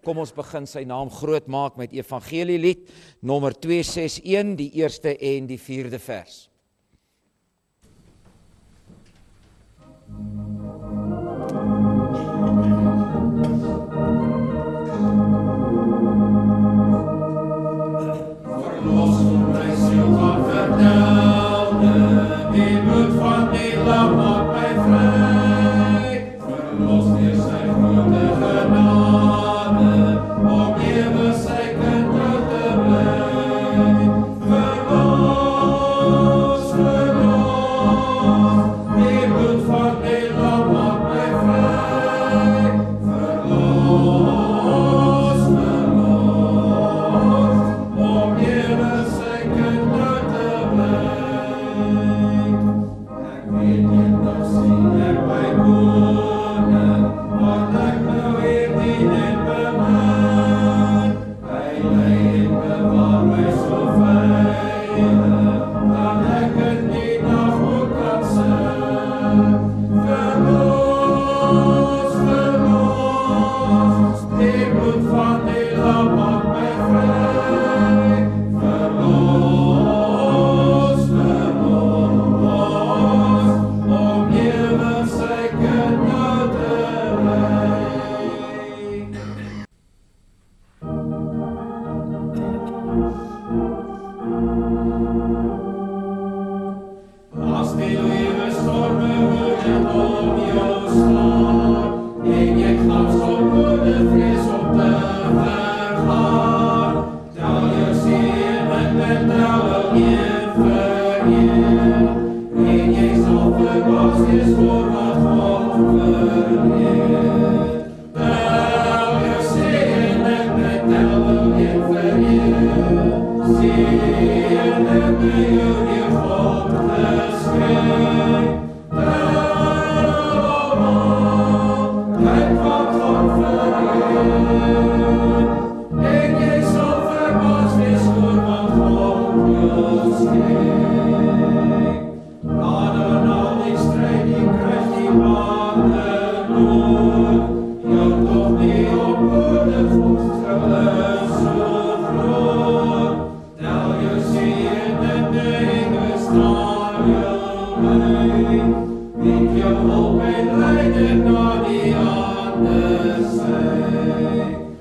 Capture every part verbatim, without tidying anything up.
Kom ons begin sy naam groot maak met evangelielied nommer twee ses een, die eerste en die vierde vers. Verlos my siel van verdelde, die bloed van die lam maak my vry. Verlos deur sy grote genade, om ewe sy kinders te bly. Verlos, verlos, die bloed van die lam maak my vry. Verlos, verlos, om ewe sy kinders te bly. Ek weet nie nog sien ek my koning, want ek nou hier dien en bemin. Hy lei en bewaar my so veilig, dat ek in die nag ook kan sing. Verlos, verlos, die bloed van die lam maak my vry. Verlos, verlos, om ewe sy kinders te bly. As die lewenstorme woedend om jou slaan, en jy knap sal woede vrees om te vergaan, tel jou seën met trouwe een vir een, en jy sal verbaas wees voor wat God verleer. Tel jou seën met trouwe een vir een, seën met jou die God geskryf. Tel almal, kyk wat God verleer, en jy sal verbaas wees oor wat God jou skryf. Laat dan al die strijd, die kruis, die bane nood, jou toch nie op woorde volksgeluk so groot. Tel jou seën en neem bestaan jou by, bied jou hulp en leiding na die ander sy.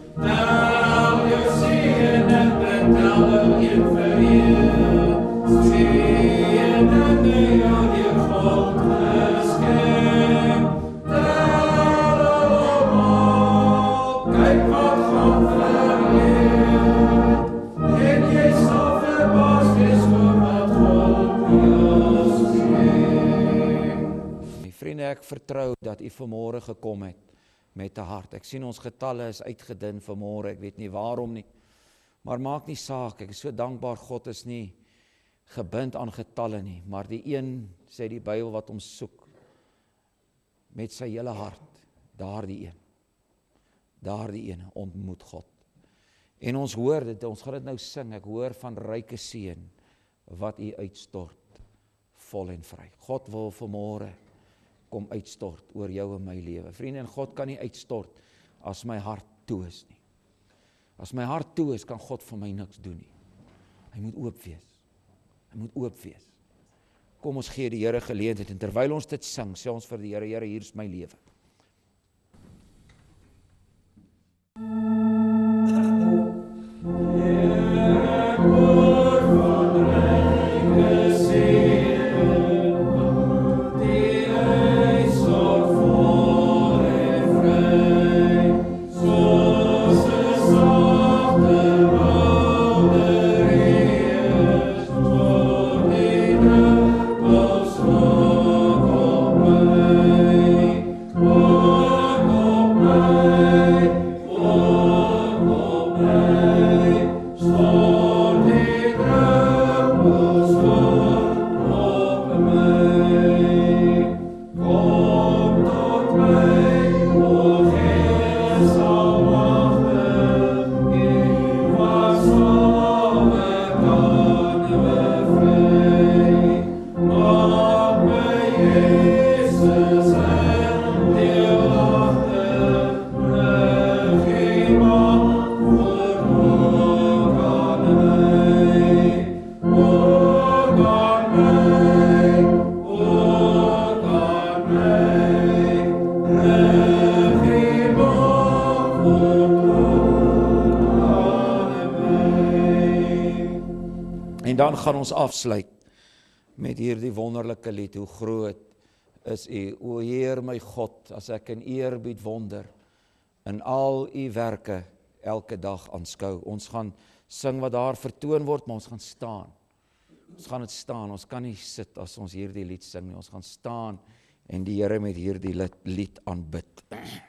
Tel jou seën en betel jou een vir een, seën en jou die God geskep. Tel almal, kyk wat God verleer, en jy sal verbaas wees oor wat God jou skep. My vriende, ek vertrou dat u vanmôre gekom het met 'n hart. Ek sien ons getalle is uitgedun vanmôre, ek weet nie waarom nie, maar maak nie saak, ek is so dankbaar, God is nie gebind aan getalle nie, maar die een, sê die Bybel, wat ons soek, met sy hele hart, daardie een, daardie een, ontmoet God. En ons hoor dit, ons gaan dit nou sing, ek hoor van ryke seën, wat u uitstort, vol en vry. God wil vanmôre kom uitstort oor jou en my lewe. Vriende, en God kan nie uitstort as my hart toe is nie. As my hart toe is, kan God vir my niks doen nie. Hy moet oop wees. Hy moet oop wees. Kom ons gee die Here geleentheid, en terwyl ons dit sing, sê ons vir die Here, Here, hier is my lewe. Oh En dan gaan ons afsluit met hierdie wonderlike lied, hoe groot is U, o Heer my God, as ek in eerbied wonder, in al U werke elke dag aanskou. Ons gaan sing wat daar vertoon word, maar ons gaan staan. Ons gaan dit staan, ons kan nie sit as ons hierdie lied sing nie, ons gaan staan en die Here met hierdie lied aanbid.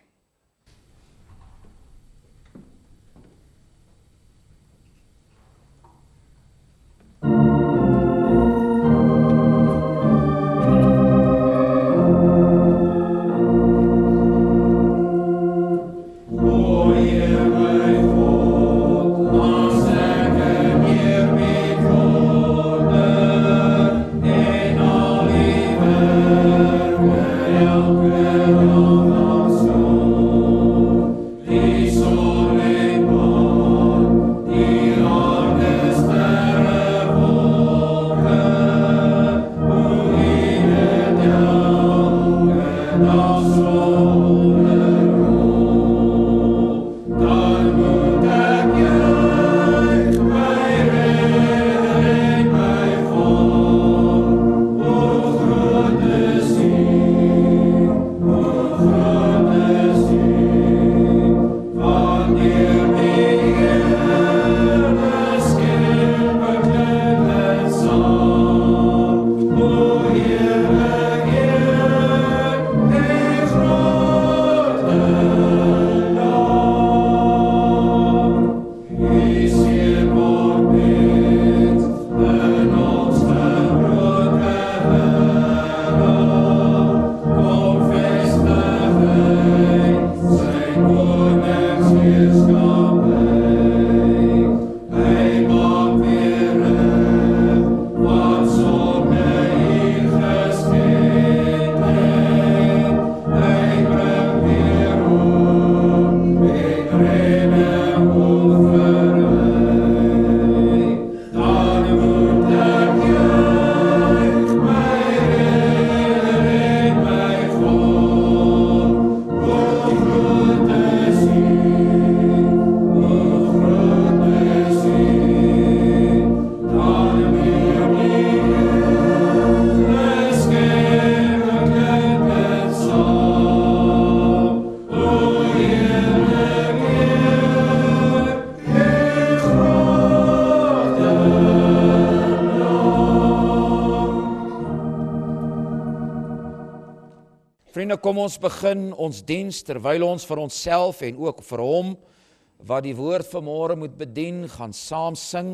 Vriende, kom ons begin ons diens terwyl ons vir onsself en ook vir hom wat die woord vanmôre moet bedien, gaan saam sing.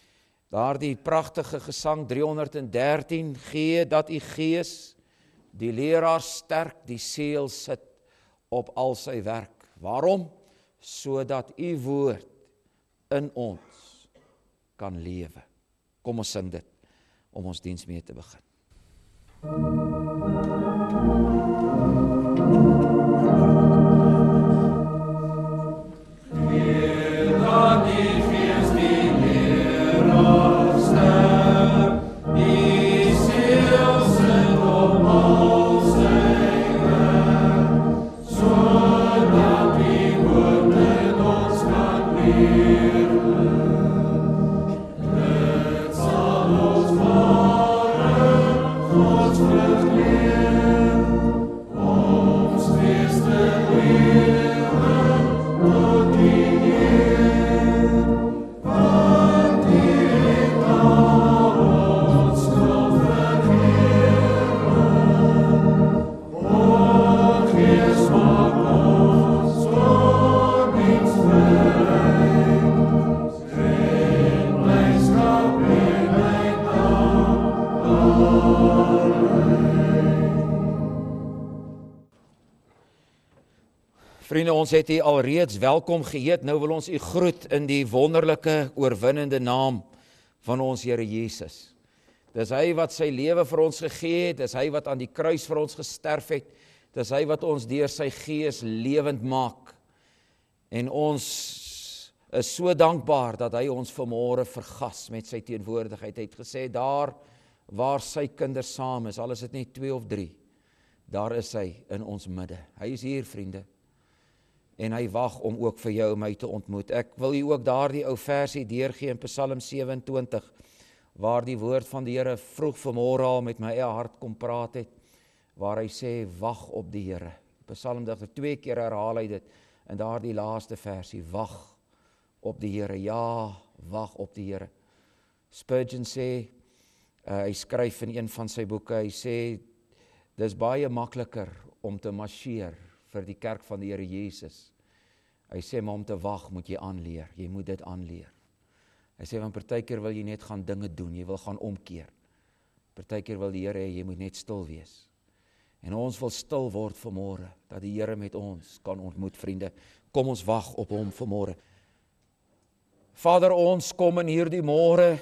Daardie pragtige gesang driehonderddertien, gee dat U Gees die leraar sterk, die seël sit op al sy werk. Waarom? Sodat U woord in ons kan lewe. Kom ons sing dit om ons diens mee te begin. Vriende, ons het U alreeds welkom geheet, nou wil ons U groet in die wonderlike oorwinnende naam van ons Here Jesus. Dis Hy wat sy lewe vir ons gegee het, dis Hy wat aan die kruis vir ons gesterf het, dis Hy wat ons deur sy Gees lewend maak. En ons is so dankbaar dat Hy ons vanmôre vergas met sy teenwoordigheid. Hy het gesê, daar waar sy kinders saam is, al is dit net twee of drie, daar is Hy in ons midde. Hy is hier, vriende. en hy wag om ook vir jou en my te ontmoet. Ek wil u ook daardie ou versie deurgee in Psalm sewe-en-twintig, waar die woord van die Here vroeg vanmôre al met my eie hart kom praat het, waar hy sê, wag op die Here. Psalm digter, twee keer herhaal hy dit, in daardie laaste versie, wag op die Here, ja, wag op die Here. Spurgeon sê, uh, hy skryf in een van sy boeke, hy sê, dis baie makliker om te marcheer vir die kerk van die Here Jesus. Hy sê, maar om te wag moet jy aanleer, jy moet dit aanleer. Hy sê, want partykeer wil jy net gaan dinge doen, jy wil gaan omkeer. Partykeer wil die Here hê, jy moet net stil wees. En ons wil stil word vanmôre, dat die Here met ons kan ontmoet, vriende. Kom ons wag op hom vanmôre. Vader, ons kom in hierdie môre,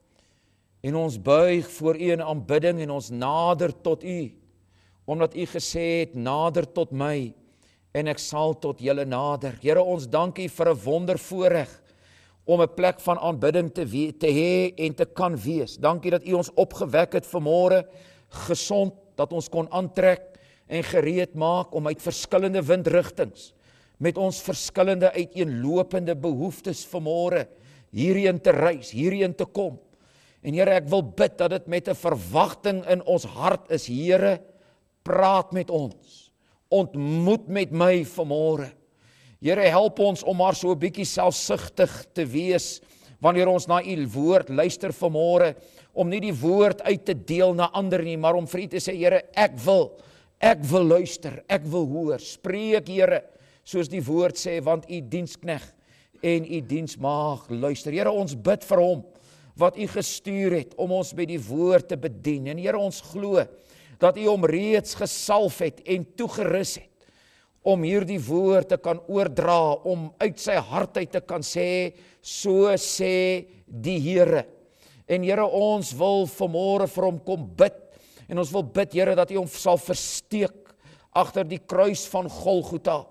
en ons buig voor u in aanbidding, en ons nader tot u, omdat u gesê het, nader tot my, en ek sal tot julle nader. Here, ons dank u vir 'n wondervoorreg, om 'n plek van aanbidding te, we- te hê en te kan wees. Dankie dat u ons opgewek het vanmôre, gesond, dat ons kon aantrek en gereed maak om uit verskillende windrigtings, met ons verskillende uiteenlopende behoeftes vanmôre, hierheen te reis, hierheen te kom. En Here, ek wil bid dat dit met 'n verwagting in ons hart is. Here, praat met ons, ontmoet met my vanmôre. Here, help ons om maar so 'n bietjie selfsugtig te wees, wanneer ons na u woord luister vanmôre, om nie die woord uit te deel na ander nie, maar om vir u te sê, Here, ek wil, ek wil luister, ek wil hoor, spreek Here, soos die woord sê, want u diensknegt en u diensmaag luister. Here, ons bid vir hom, wat u gestuur het, om ons by die woord te bedien. En Here, ons glo, dat u hom reeds gesalf het en toegerus het, om hierdie woord te kan oordra, om uit sy hart uit te kan sê, so sê die Here. En Here, ons wil vanmôre vir hom kom bid, en ons wil bid, Here, dat u hom sal versteek agter die kruis van Golgotha,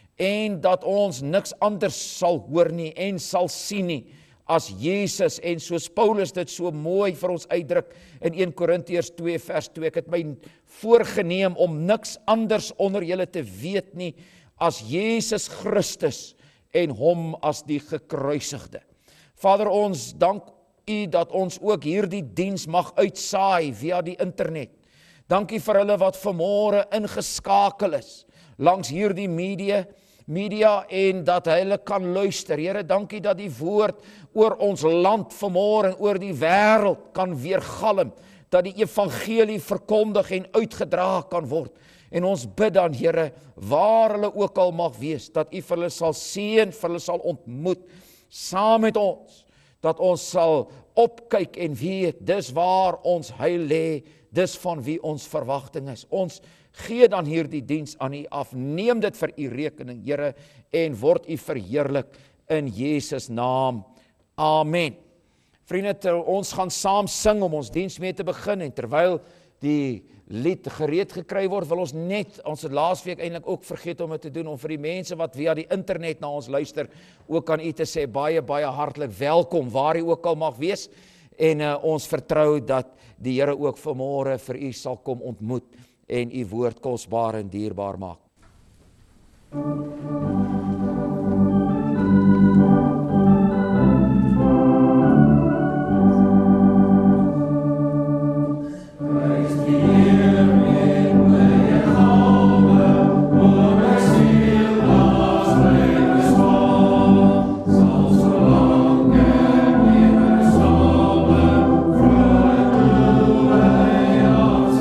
en dat ons niks anders sal hoor nie, en sal sien nie, as Jesus, en soos Paulus dit so mooi vir ons uitdruk, in een Korintiërs twee vers twee, ek het my voorgeneem om niks anders onder julle te weet nie, as Jesus Christus, en hom as die gekruisigde. Vader, ons dank u dat ons ook hierdie diens mag uitsaai via die internet. Dankie vir hulle wat vanmôre ingeskakel is, langs hierdie media, media en dat hulle kan luister. Here, dankie dat die woord oor ons land vanmôre en oor die wêreld kan weergalm, dat die evangelie verkondig en uitgedra kan word. En ons bid dan, Here, waar hulle ook al mag wees, dat u vir hulle sal seën, vir hulle sal ontmoet, saam met ons, dat ons sal opkyk en weet, dis waar ons heil lê, dis van wie ons verwagting is. Ons gee dan hierdie diens aan u af, neem dit vir u rekening, Here, en word u verheerlik in Jesus naam. Amen. Vriende, ter, ons gaan saam sing om ons diens mee te begin, en terwyl die lied gereed gekry word, wil ons net, ons het laasweek eintlik ook vergeet om dit te doen, om vir die mense wat via die internet na ons luister, ook aan u te sê, baie, baie hartlik welkom, waar u ook al mag wees, en uh, ons vertrou dat die Here ook vanmôre vir u sal kom ontmoet, en u woord kosbaar en dierbaar maak.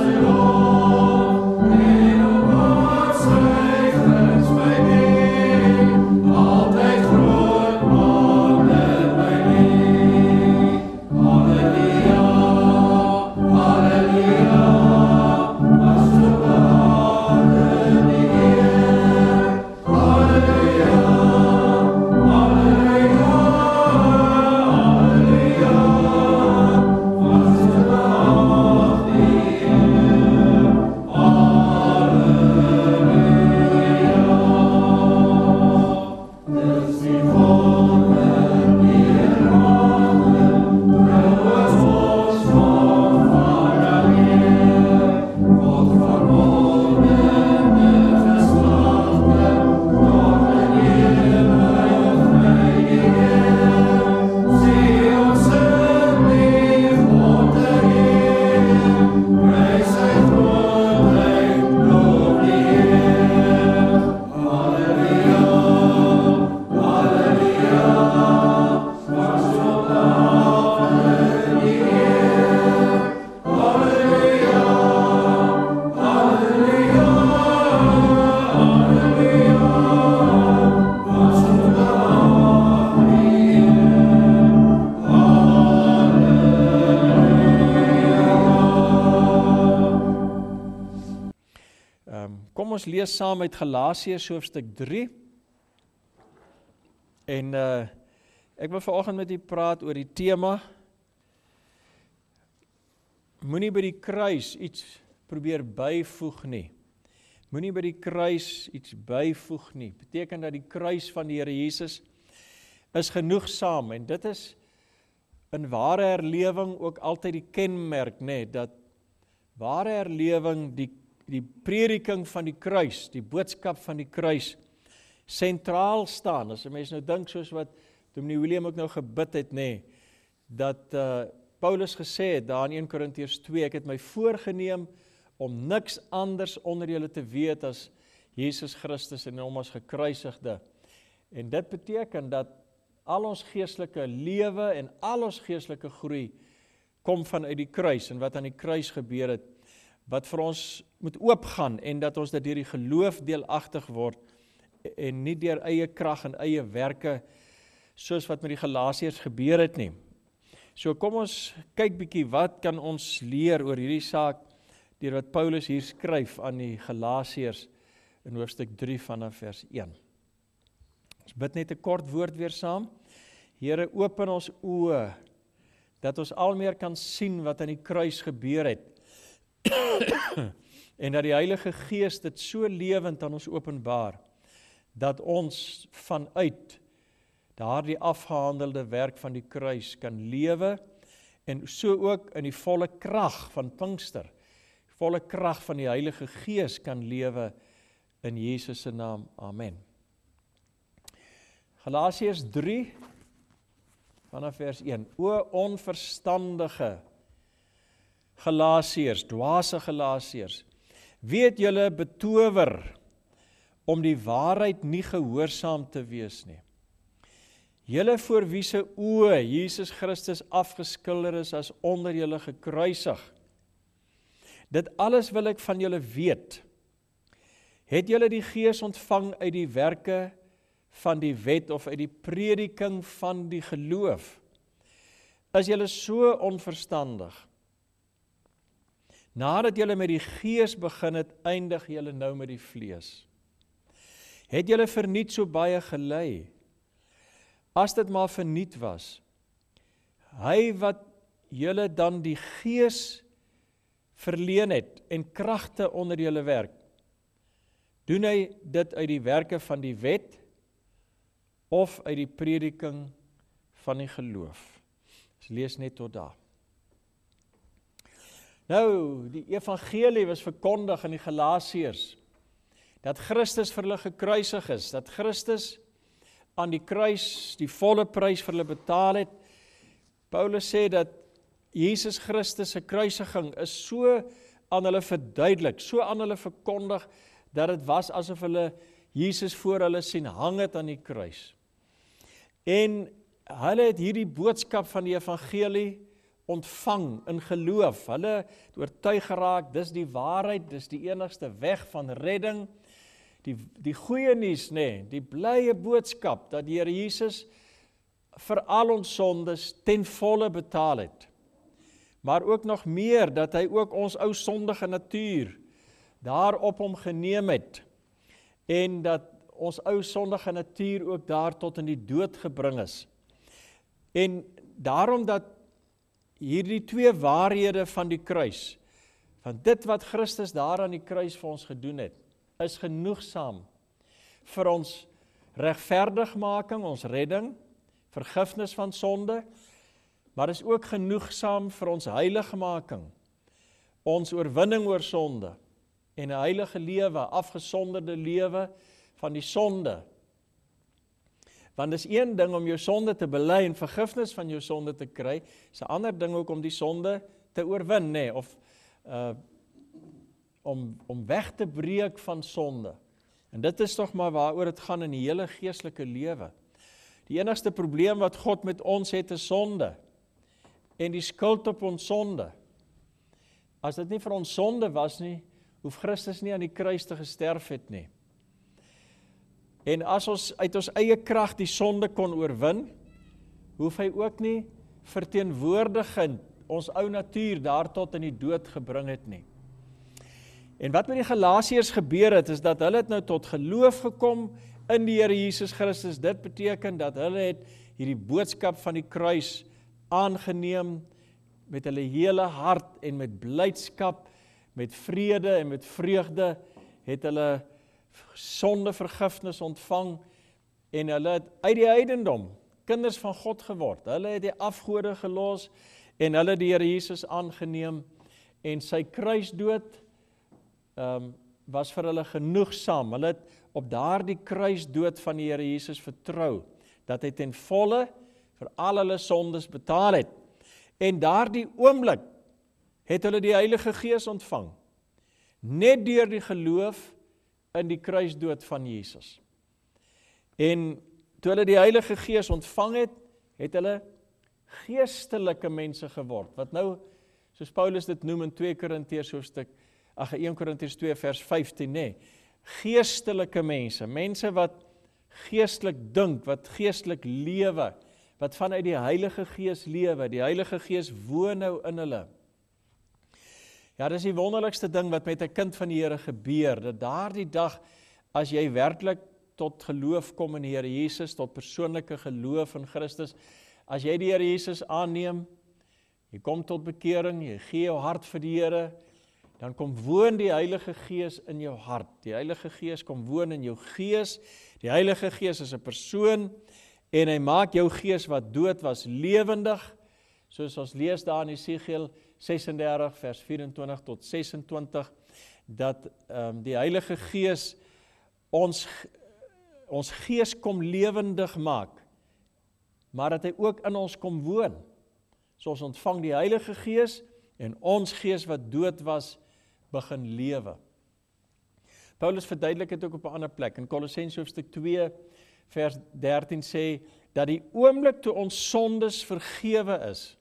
May ons lees saam uit Galasiërs hoofstuk drie. En uh, ek wil vanoggend met u praat oor die tema, moenie by die kruis iets probeer byvoeg nie. Moenie by die kruis iets byvoeg nie. Beteken dat die kruis van die Here Jesus is genoegsaam, en dit is in ware herlewing ook altyd die kenmerk, nee, dat ware herlewing, die, die prediking van die kruis, die boodskap van die kruis, sentraal staan. As 'n mens nou dink soos wat Dominee William ook nou gebid het, nee, dat uh, Paulus gesê het, daar in Eerste Korintiërs twee, ek het my voorgeneem om niks anders onder julle te weet as Jesus Christus en hom as gekruisigde. En dit beteken dat al ons geestelike lewe en al ons geestelike groei kom vanuit die kruis en wat aan die kruis gebeur het, wat vir ons moet oopgaan en dat ons dit deur die geloof deelagtig word en nie deur eie krag en eie werke soos wat met die Galasiërs gebeur het nie. So kom ons kyk bietjie wat kan ons leer oor hierdie saak deur wat Paulus hier skryf aan die Galasiërs in hoofstuk drie vanaf vers een. Ons bid net 'n kort woord weer saam. Here, open ons oë, dat ons al meer kan sien wat aan die kruis gebeur het. En dat die Heilige Gees dit so lewend aan ons openbaar, dat ons vanuit daardie afgehandelde werk van die kruis kan lewe, en so ook in die volle krag van Pinkster, volle krag van die Heilige Gees kan lewe in Jesus se naam. Amen. Galasiërs drie, vanaf vers een. O onverstandige Galasiërs, dwaase Galasiërs, weet julle betower om die waarheid nie gehoorsaam te wees nie. Julle voor wie se oë Jesus Christus afgeskilder is as onder julle gekruisig. Dit alles wil ek van julle weet. Het julle die Gees ontvang uit die werke van die wet of uit die prediking van die geloof? Is julle so onverstandig? Nadat julle met die Gees begin het, eindig julle nou met die vlees. Het julle verniet so baie gelei? As dit maar verniet was, hy wat julle dan die Gees verleen het en kragte onder julle werk, doen hy dit uit die werke van die wet of uit die prediking van die geloof? Ons lees net tot daar. Nou, die evangelie was verkondig in die Galasiërs, dat Christus vir hulle gekruisig is, dat Christus aan die kruis die volle prys vir hulle betaal het. Paulus sê dat Jesus Christus se kruisiging is so aan hulle verduidelik, so aan hulle verkondig, dat dit was asof hulle Jesus voor hulle sien hang het aan die kruis. En hulle het hierdie boodskap van die evangelie ontvang in geloof. Hulle het oortuig geraak, dis die waarheid, dis die enigste weg van redding. Die, die goeie nuus, nee, die blye boodskap dat die Here Jesus vir al ons sondes ten volle betaal het. Maar ook nog meer, dat hy ook ons ou sondige natuur daarop hom geneem het, en dat ons ou sondige natuur ook daar tot in die dood gebring is. En daarom dat hierdie twee waarhede van die kruis, van dit wat Christus daar aan die kruis vir ons gedoen het, is genoegsaam vir ons regverdigmaking, ons redding, vergifnis van sonde, maar is ook genoegsaam vir ons heiligmaking, ons oorwinning oor sonde, en 'n heilige lewe, afgesonderde lewe van die sonde. Want dis een ding om jou sonde te bely en vergifnis van jou sonde te kry, is 'n ander ding ook om die sonde te oorwin, nee, of uh, om, om weg te breek van sonde. En dit is tog maar waaroor dit gaan in die hele geestelike lewe. Die enigste probleem wat God met ons het is sonde, en die skuld op ons sonde. As dit nie vir ons sonde was nie, hoef Christus nie aan die kruis te gesterf het nie. En as ons uit ons eie krag die sonde kon oorwin, hoef hy ook nie verteenwoordigend ons ou natuur daar tot in die dood gebring het nie. En wat met die Galasiërs gebeur het, is dat hulle het nou tot geloof gekom in die Here Jesus Christus. Dit beteken dat hulle het hierdie boodskap van die kruis aangeneem met hulle hele hart en met blydskap, met vrede en met vreugde, het hulle sondevergifnis ontvang en hulle het uit die heidendom kinders van God geword. Hulle het die afgode gelos en hulle die Here Jesus aangeneem en sy kruisdood um, was vir hulle genoegsaam. Hulle het op daardie kruisdood van die Here Jesus vertrou, dat hy ten volle vir al hulle sondes betaal het. En daardie oomblik het hulle die Heilige Gees ontvang, net deur die geloof in die kruisdood van Jesus. En toe hulle die Heilige Gees ontvang het, het hulle geestelike mense geword, wat nou, soos Paulus dit noem in twee Korintiërs hoofstuk, ag een Korintiërs twee vers vyftien, nee, geestelike mense, mense wat geestelik dink, wat geestelik lewe, wat vanuit die Heilige Gees lewe, die Heilige Gees woon nou in hulle. Ja, dis die wonderlikste ding wat met 'n kind van die Here gebeur, dat daardie dag, as jy werklik tot geloof kom in die Here Jesus, tot persoonlike geloof in Christus, as jy die Here Jesus aanneem, jy kom tot bekering, jy gee jou hart vir die Here, dan kom woon die Heilige Gees in jou hart. Die Heilige Gees kom woon in jou gees. Die Heilige Gees is 'n persoon en hy maak jou gees wat dood was lewendig, soos ons lees daar in Jesegiel ses en dertig vers vyf en twintig tot ses en twintig, dat um, die Heilige Gees ons ons gees kom lewendig maak, maar dat hy ook in ons kom woon. So ons ontvang die Heilige Gees en ons gees wat dood was, begin lewe. Paulus verduidelik dit ook op 'n ander plek. In Kolossense hoofstuk twee vers dertien sê, dat die oomblik toe ons sondes vergewe is,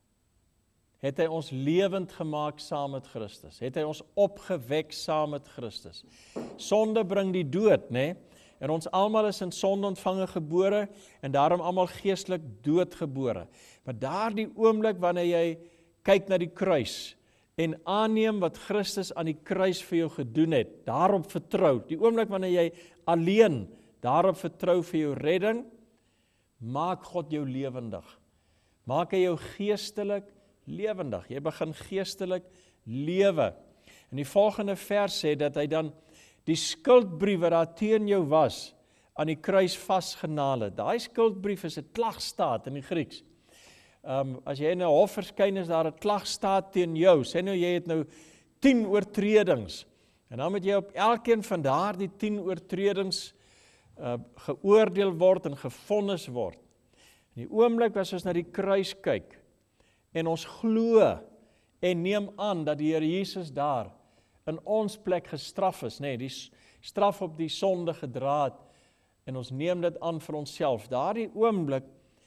het hy ons lewend gemaak saam met Christus. Het hy ons opgewek saam met Christus. Sonde bring die dood, né? En ons almal is in sonde ontvange gebore en daarom almal geestelik doodgebore. Maar daardie oomblik wanneer jy kyk na die kruis en aanneem wat Christus aan die kruis vir jou gedoen het, daarop vertrou, die oomblik wanneer jy alleen daarop vertrou vir jou redding, maak God jou lewendig. Maak hy jou geestelik lewendig. Jy begin geestelik lewe. En die volgende vers sê dat hy dan die skuldbrief wat daar teen jou was, aan die kruis vasgenaal het. Daai skuldbrief is 'n klagstaat in die Grieks. Um, as jy in 'n hof verskyn, is daar 'n klagstaat teen jou. Sê nou jy het nou tien oortredings. En dan moet jy op elkeen van daardie tien oortredings uh, geoordeel word en gevonnis word. In die oomblik as ons na die kruis kyk en ons glo en neem aan dat die Here Jesus daar in ons plek gestraf is, nee, die straf op die sonde gedra het, en ons neem dit aan vir onsself. Daardie oomblik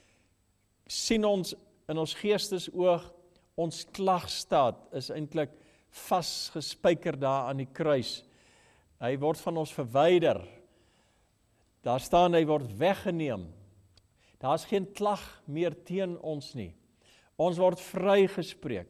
sien ons in ons geestesoog, ons klagstaat is eintlik vasgespyker daar aan die kruis. Hy word van ons verwyder. Daar staan, hy word weggeneem. Daar is geen klag meer teen ons nie. Ons word vrygespreek.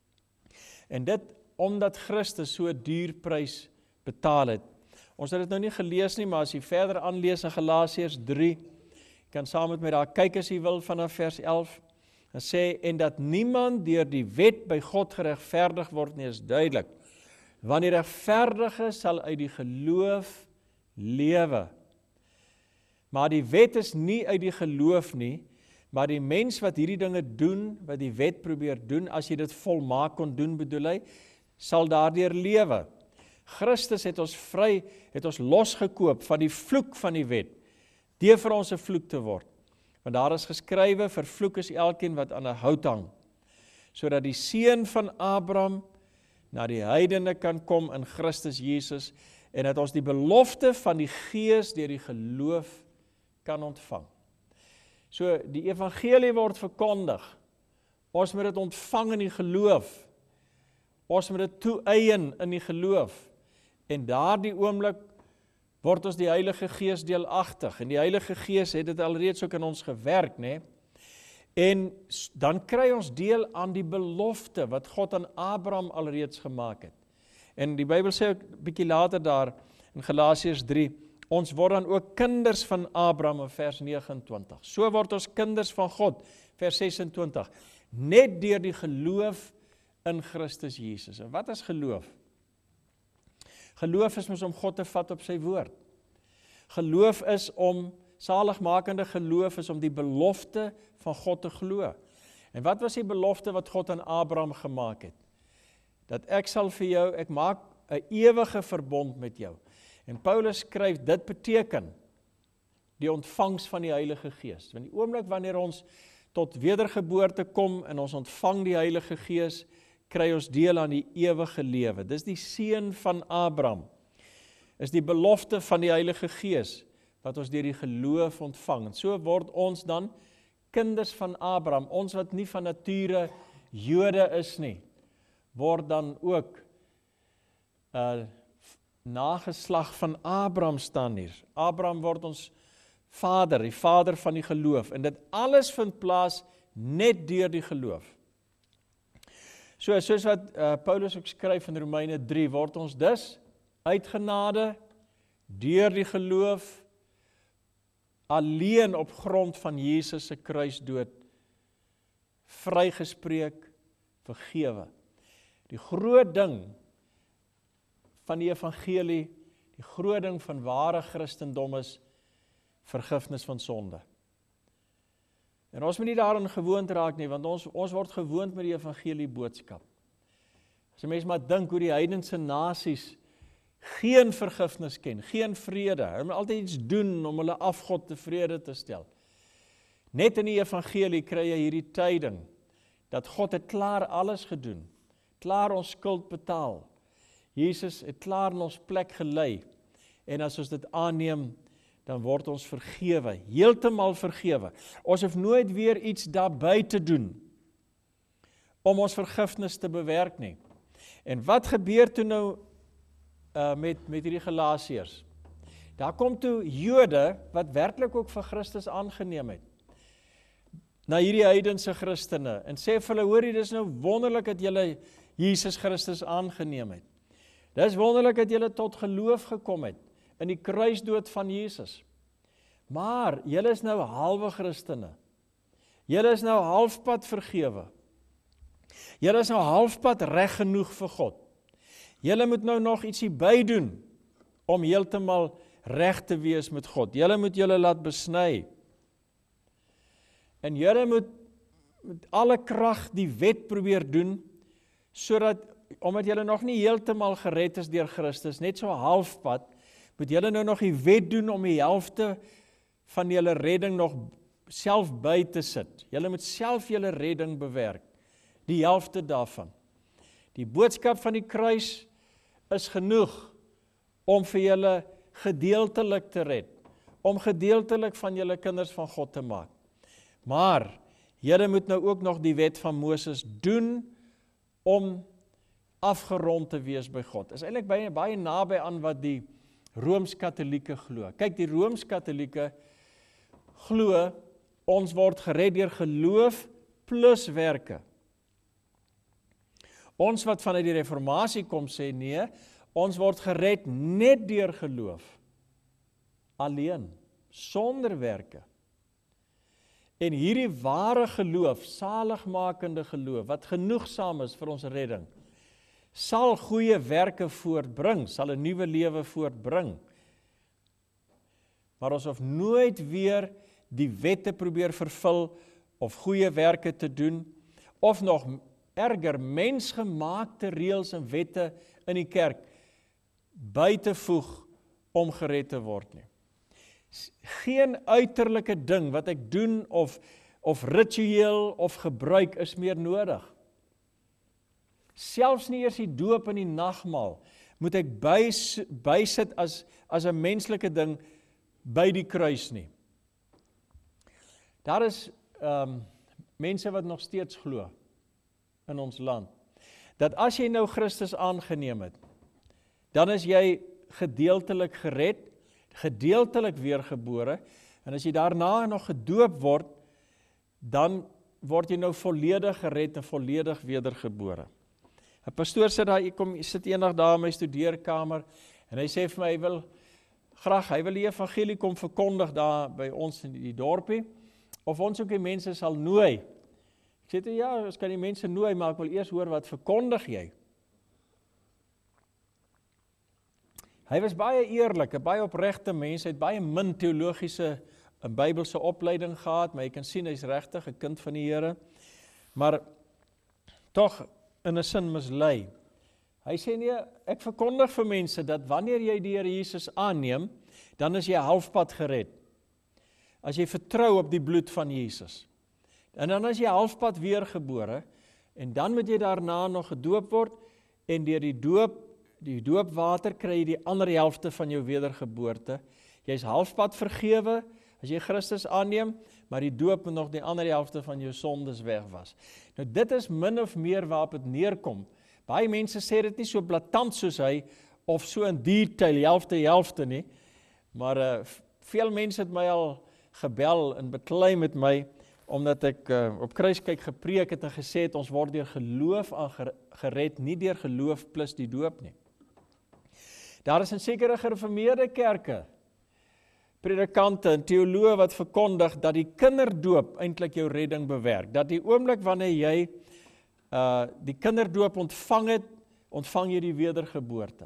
En dit omdat Christus so 'n duur prys betaal het. Ons het dit nou nie gelees nie, maar as jy verder aanlees in Galasiërs drie, jy kan saam met my daar kyk as jy wil vanaf vers elf, en sê, en dat niemand deur die wet by God geregverdig word nie, is duidelik. Want die regverdige sal uit die geloof lewe. Maar die wet is nie uit die geloof nie, maar die mens wat hierdie dinge doen, wat die wet probeer doen, as jy dit volmaak kon doen, bedoel hy, sal daardeur lewe. Christus het ons vry, het ons losgekoop van die vloek van die wet, deur vir ons 'n vloek te word. Want daar is geskrywe, vervloek is elkeen wat aan 'n hout hang, sodat die seun van Abraham na die heidene kan kom in Christus Jesus, en dat ons die belofte van die Gees deur die geloof kan ontvang. So, die evangelie word verkondig, ons moet dit ontvang in die geloof, ons moet dit toeëien in die geloof, en daardie oomblik word ons die Heilige Gees deelagtig, en die Heilige Gees het dit alreeds ook in ons gewerk, né? En dan kry ons deel aan die belofte wat God aan Abraham alreeds gemaak het. En die Bybel sê ook 'n bietjie later daar in Galasiërs drie, ons word dan ook kinders van Abraham in vers nege en twintig. So word ons kinders van God, vers ses en twintig, net deur die geloof in Christus Jesus. En wat is geloof? Geloof is mos om God te vat op sy woord. Geloof is om, saligmakende geloof is om die belofte van God te glo. En wat was die belofte wat God aan Abraham gemaak het? Dat ek sal vir jou, ek maak 'n ewige verbond met jou. En Paulus skryf, dit beteken die ontvangs van die Heilige Gees. Want die oomblik wanneer ons tot wedergeboorte kom en ons ontvang die Heilige Gees, kry ons deel aan die ewige lewe. Dis die seun van Abraham. Is die belofte van die Heilige Gees wat ons deur die geloof ontvang. En so word ons dan kinders van Abraham, ons wat nie van nature Jode is nie, word dan ook uh, nageslag van Abraham staan hier. Abraham word ons vader, die vader van die geloof. En dit alles vind plaas net deur die geloof. So, soos wat uh, Paulus ook skryf in Romeine drie, word ons dus uit genade, deur die geloof, alleen op grond van Jesus se kruisdood, vrygespreek, vergewe. Die groot ding van die evangelie, die groot ding van ware Christendom is vergifnis van sonde. En ons moet nie daarin gewoond raak nie, want ons, ons word gewoond met die evangelie boodskap. As 'n mens maar dink hoe die heidense nasies geen vergifnis ken, geen vrede, hulle moet altyd iets doen om hulle afgod tevrede te stel. Net in die evangelie kry jy hierdie tyding, dat God het klaar alles gedoen, klaar ons skuld betaal. Jesus het klaar in ons plek gelei, en as ons dit aanneem, dan word ons vergewe, heeltemal vergewe. Ons hoef nooit weer iets daarby te doen, om ons vergifnis te bewerk nie. En wat gebeur toe nou uh, met, met hierdie Galasiërs? Daar kom toe Jode, wat werklik ook vir Christus aangeneem het, na hierdie heidense Christene, en sê vir hulle, hoor jy, dis nou wonderlik dat julle Jesus Christus aangeneem het. Dis wonderlik dat julle tot geloof gekom het, in die kruisdood van Jesus. Maar, julle is nou halwe Christene. Julle is nou halfpad vergewe. Julle is nou halfpad reg genoeg vir God. Julle moet nou nog ietsie bydoen, om heeltemal reg te wees met God. Julle moet julle laat besny. En julle moet met alle krag die wet probeer doen, sodat, omdat julle nog nie heeltemal gered is deur Christus, net so halfpad, moet julle nou nog die wet doen om die helfte van julle redding nog self by te sit. Julle moet self julle redding bewerk, die helfte daarvan. Die boodskap van die kruis is genoeg om vir julle gedeeltelik te red, om gedeeltelik van julle kinders van God te maak. Maar, julle moet nou ook nog die wet van Moses doen, om afgerond te wees by God. Is eintlik baie, baie naby aan wat die Rooms-Katholieke glo. Kyk, die Rooms-Katholieke glo, ons word gered deur geloof plus werke. Ons wat vanuit die reformatie kom sê, nee, ons word gered net deur geloof. Alleen, sonder werke. En hierdie ware geloof, saligmakende geloof, wat genoegsaam is vir ons redding, sal goeie werke voortbring, sal 'n nuwe lewe voortbring. Maar ons hoef nooit weer die wette probeer vervul, of goeie werke te doen, of nog erger, mensgemaakte reëls en wette in die kerk by te voeg om gered te word nie. Geen uiterlike ding wat ek doen of, of ritueel of gebruik is meer nodig. Selfs nie eers die doop en die nagmaal moet ek bys, bysit as, as 'n menslike ding by die kruis nie. Daar is um, mense wat nog steeds glo in ons land, dat as jy nou Christus aangeneem het, dan is jy gedeeltelik gered, gedeeltelik weergebore, en as jy daarna nog gedoop word, dan word jy nou volledig gered en volledig wedergebore. 'n pastoor sit daar, ek kom sit eendag daar in my studeerkamer en hy sê vir my, hy wil graag, hy wil die evangelie kom verkondig daar by ons in die dorpie, of ons ook die mense sal nooi. Ek sê toe, ja, ons kan die mense nooi, maar ek wil eers hoor, wat verkondig jy? Hy was baie eerlik, 'n baie opregte mens, hy het baie min teologiese en Bybelse opleiding gehad, maar jy kan sien, hy's regtig 'n kind van die Here, maar tog in 'n sin mislei. Hy sê nee, ek verkondig vir mense dat wanneer jy die Here Jesus aanneem, dan is jy halfpad gered. As jy vertrou op die bloed van Jesus. En dan is jy halfpad weergebore, en dan moet jy daarna nog gedoop word, en deur die doop, die doopwater kry jy die ander helfte van jou wedergeboorte. Jy is halfpad vergewe, as jy Christus aanneem, maar die doop moet nog die ander helfte van jou sondes weg was. Nou dit is min of meer waarop dit neerkom. Baie mense sê dit nie so blaatant soos hy, of so in detail, helfte, helfte nie, maar uh, veel mense het my al gebel en beklei met my, omdat ek uh, op Kruiskyk gepreek het en gesê het, ons word deur geloof aan gered, nie deur geloof plus die doop nie. Daar is in sekere gereformeerde kerke, predikante en teoloë wat verkondig, dat die kinderdoop eintlik jou redding bewerk, dat die oomblik wanneer jy uh, die kinderdoop ontvang het, ontvang jy die wedergeboorte.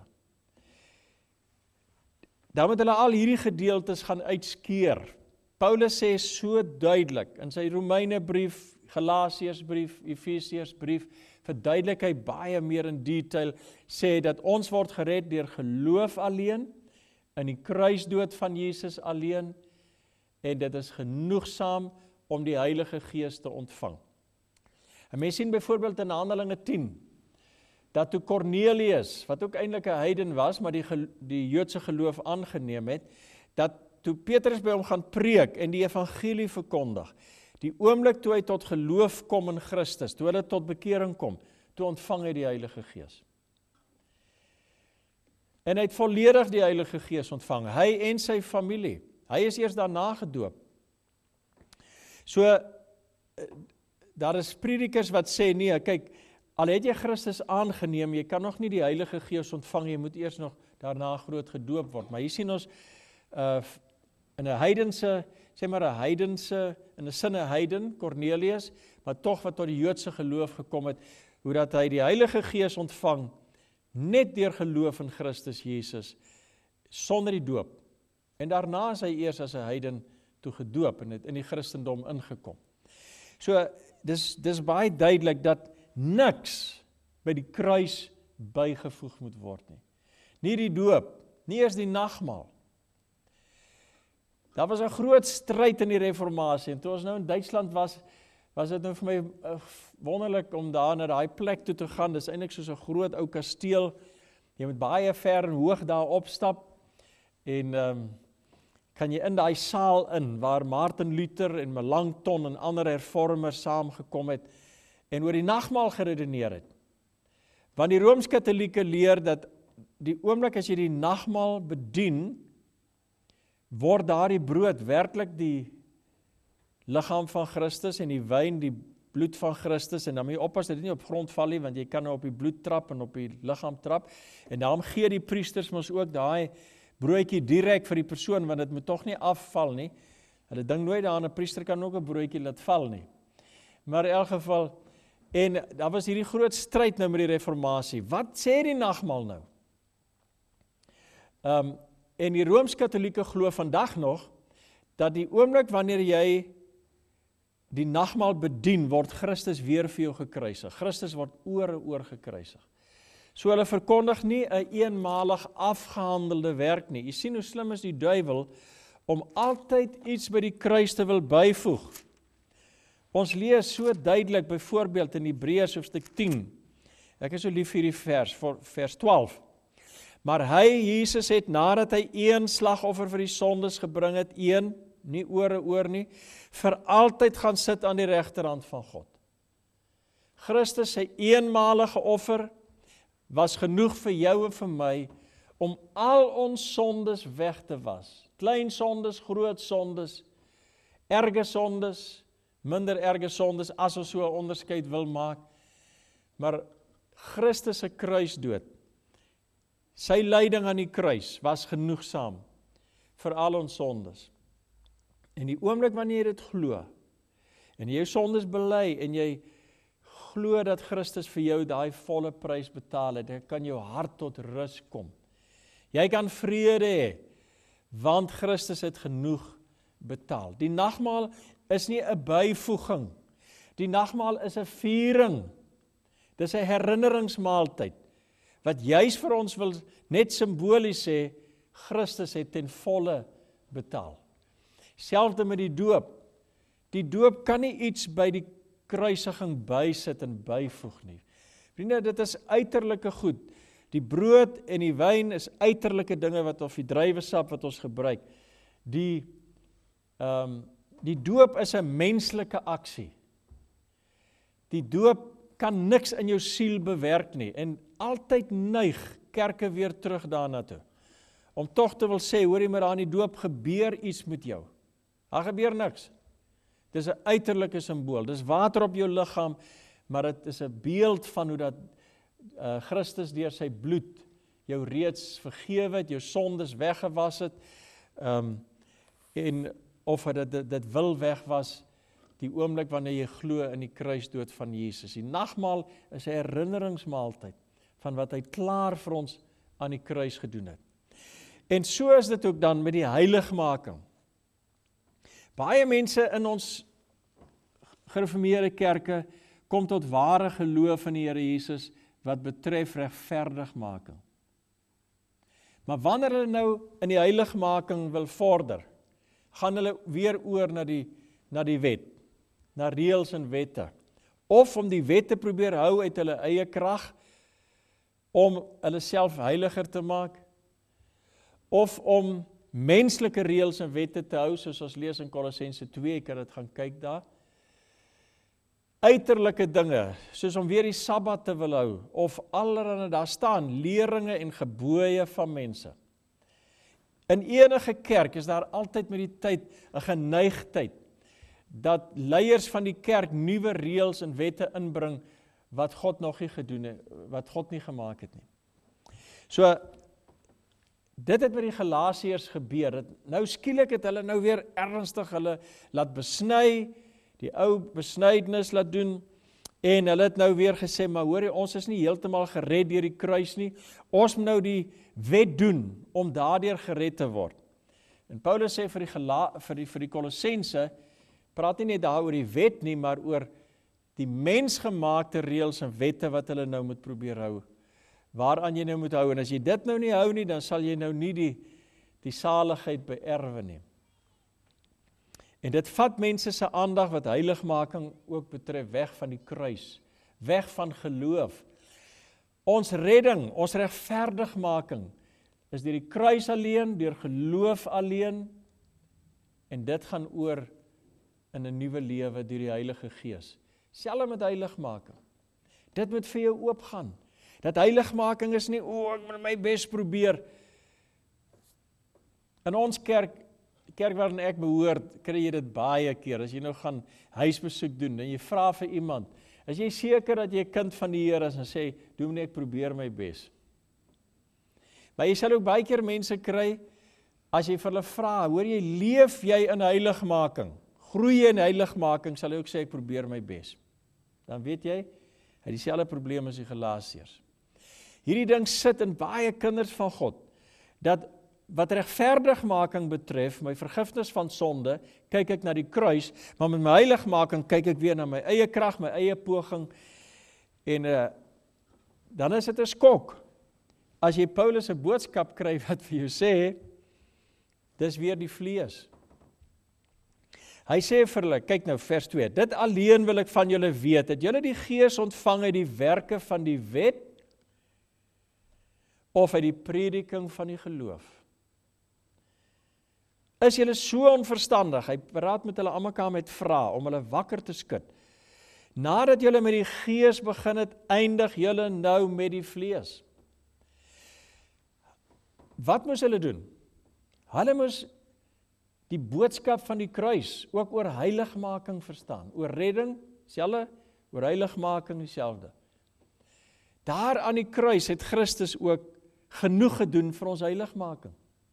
Dan moet hulle al hierdie gedeeltes gaan uitskeer. Paulus sê so duidelik, in sy Romeinebrief, Galasiërsbrief, Efesiërsbrief, verduidelik hy baie meer in detail, sê dat ons word gered deur geloof alleen, in die kruisdood van Jesus alleen, en dit is genoegsaam om die Heilige Gees te ontvang. En mens sien byvoorbeeld in Handelinge tien, dat toe Cornelius, wat ook eintlik 'n heiden was, maar die, die Joodse geloof aangeneem het, dat toe Petrus by hom gaan preek en die evangelie verkondig, die oomblik toe hy tot geloof kom in Christus, toe hulle tot bekering kom, toe ontvang hy die Heilige Gees. En hy het volledig die Heilige Gees ontvang, hy en sy familie. Hy is eers daarna gedoop. So, daar is predikers wat sê, nee, kyk, al het jy Christus aangeneem, jy kan nog nie die Heilige Gees ontvang, jy moet eers nog daarna groot gedoop word. Maar hier sien ons, uh, in 'n heidense, sê maar 'n heidense, in 'n sin 'n heiden, Cornelius, maar tog wat tot die Joodse geloof gekom het, hoe dat hy die Heilige Gees ontvang, net deur geloof in Christus Jesus, sonder die doop. En daarna is hy eers as 'n heiden toe gedoop en het in die Christendom ingekom. So, dis, dis baie duidelik dat niks by die kruis bygevoeg moet word nie. Nie die doop, nie eers die nagmaal. Daar was 'n groot stryd in die reformatie, en toe ons nou in Duitsland was, was dit nou vir my uh, wonderlik om daar na daai plek toe te gaan. Dis eintlik soos 'n groot ou kasteel. Jy moet baie ver en hoog daar opstap, en um, kan jy in daai saal in, waar Martin Luther en Melanchthon en ander hervormers saamgekom het, en oor die nagmaal geredeneer het. Want die Rooms-Katolieke leer dat die oomblik as jy die nagmaal bedien, word daardie brood werklik die liggaam van Christus en die wyn die bloed van Christus, en dan moet jy oppas dat dit nie op grond val nie, want jy kan nou op die bloed trap en op die liggaam trap, en daarom gee die priesters mos ook daai broodjie direk vir die persoon, want dit moet tog nie afval nie. Hulle dink nooit daaraan, 'n priester kan ook 'n broodjie laat val nie. Maar in elk geval, en daar was hierdie groot stryd nou met die reformatie. Wat sê die nagmaal nou? Um, en die Rooms-Katolieke glo vandag nog, dat die oomblik wanneer jy die nagmaal bedien, word Christus weer vir jou gekruisig. Christus word oor en oor gekruisig. So hulle verkondig nie 'n een eenmalig afgehandelde werk nie. Jy sien hoe slim is die duiwel om altyd iets by die kruis te wil byvoeg. Ons lees so duidelik byvoorbeeld in Hebreërs hoofstuk tien. Ek is so lief vir hierdie vers, vers twaalf. Maar hy, Jesus, het nadat hy een slagoffer vir die sondes gebring het, een, nie oor en oor nie, vir altyd gaan sit aan die regterhand van God. Christus, sy eenmalige offer, was genoeg vir jou en vir my, om al ons sondes weg te was. Klein sondes, groot sondes, erge sondes, minder erge sondes, as ons so 'n onderskeid wil maak. Maar Christus se kruisdood, sy lyding aan die kruis was genoegsaam vir al ons sondes. En die oomblik wanneer jy dit glo, en jy jou sondes bely, en jy glo dat Christus vir jou daai volle prys betaal het, dan kan jou hart tot rus kom. Jy kan vrede hê, want Christus het genoeg betaal. Die nagmaal is nie 'n byvoeging. Die nagmaal is 'n viering. Dis 'n herinneringsmaaltyd, wat juis vir ons wil net simbolies sê, Christus het ten volle betaal. Selfde met die doop. Die doop kan nie iets by die kruisiging bysit en byvoeg nie. Vriende, dit is uiterlike goed. Die brood en die wyn is uiterlike dinge wat of die druiwesap wat ons gebruik. Die, um, die doop is 'n menslike aksie. Die doop kan niks in jou siel bewerk nie, en altyd neig kerke weer terug daarna toe, om tog te wil sê, hoor jy maar aan die doop gebeur iets met jou. Daar gebeur niks. Dis 'n uiterlike simbool, dis water op jou liggaam, maar dit is 'n beeld van hoe dat uh, Christus deur sy bloed jou reeds vergewe het, jou sondes weggewas het, um, en of dit, dit, dit wil weg was, die oomblik wanneer jy glo in die kruisdood van Jesus. Die nagmaal is 'n herinneringsmaaltyd van wat hy klaar vir ons aan die kruis gedoen het. En so is dit ook dan met die heiligmaking. Baie mense in ons gereformeerde kerke kom tot ware geloof in die Here Jesus wat betref regverdigmaking. Maar wanneer hulle nou in die heiligmaking wil vorder, gaan hulle weer oor na die, na die wet, na reëls en wette, of om die wet te probeer hou uit hulle eie krag, om hulle self heiliger te maak, of om menslike reëls en wette te hou, soos ons lees in Kolossense twee, ek het dit gaan kyk daar, uiterlike dinge, soos om weer die Sabbat te wil hou, of allerhande, daar staan leringe en gebooie van mense. In enige kerk is daar altyd met die tyd 'n geneigtheid, dat leiers van die kerk nuwe reëls en wette inbring, wat God nog nie gedoen het, wat God nie gemaak het nie. So, dit het met die Galasiërs gebeur, dat nou skielik het hulle nou weer ernstig hulle laat besny, die ou besnydenis laat doen, en hulle het nou weer gesê, maar hoor jy, ons is nie heeltemal gered deur die kruis nie, ons moet nou die wet doen, om daardeur gered te word. En Paulus sê vir die, Gela, vir die, vir die Kolossense, praat nie net daar oor die wet nie, maar oor die mensgemaakte reëls en wette wat hulle nou moet probeer hou, waaraan jy nou moet hou, en as jy dit nou nie hou nie, dan sal jy nou nie die, die saligheid beerwe nie. En dit vat mense se aandag wat heiligmaking ook betref, weg van die kruis, weg van geloof. Ons redding, ons regverdigmaking, is deur die kruis alleen, deur geloof alleen, en dit gaan oor in 'n nuwe lewe deur die Heilige Gees. Selfs met heiligmaking. Dit moet vir jou oopgaan. Dat heiligmaking is nie, o, oh, ek moet my bes probeer. In ons kerk, kerk waarin ek behoort, kry jy dit baie keer, as jy nou gaan huisbesoek doen, en jy vra vir iemand, as jy seker dat jy 'n kind van die Here is, en sê, dominee, ek probeer my bes. Maar jy sal ook baie keer mense kry, as jy vir hulle vra, hoor jy, leef jy in heiligmaking? Groei jy in heiligmaking, sal jy ook sê, ek probeer my bes. Dan weet jy, hy het dieselfde probleem as die Galasiërs. Hierdie ding sit in baie kinders van God, dat wat regverdigmaking betref, my vergifnis van sonde, kyk ek na die kruis, maar met my heiligmaking kyk ek weer na my eie krag, my eie poging, en uh, dan is dit 'n skok. As jy Paulus se boodskap kry wat vir jou sê, dis weer die vlees. Hy sê vir hulle, kyk nou vers twee, dit alleen wil ek van julle weet, het julle die Gees ontvang uit die werke van die wet, of uit die prediking van die geloof? Is julle so onverstandig? Hy praat met hulle almekaar met vrae, om hulle wakker te skud. Nadat julle met die Gees begin het, eindig julle nou met die vlees. Wat moes hulle doen? Hulle moes die boodskap van die kruis ook oor heiligmaking verstaan. Oor redding, dieselfde, oor heiligmaking, dieselfde. Daar aan die kruis het Christus ook genoeg gedoen vir ons heiligmaking.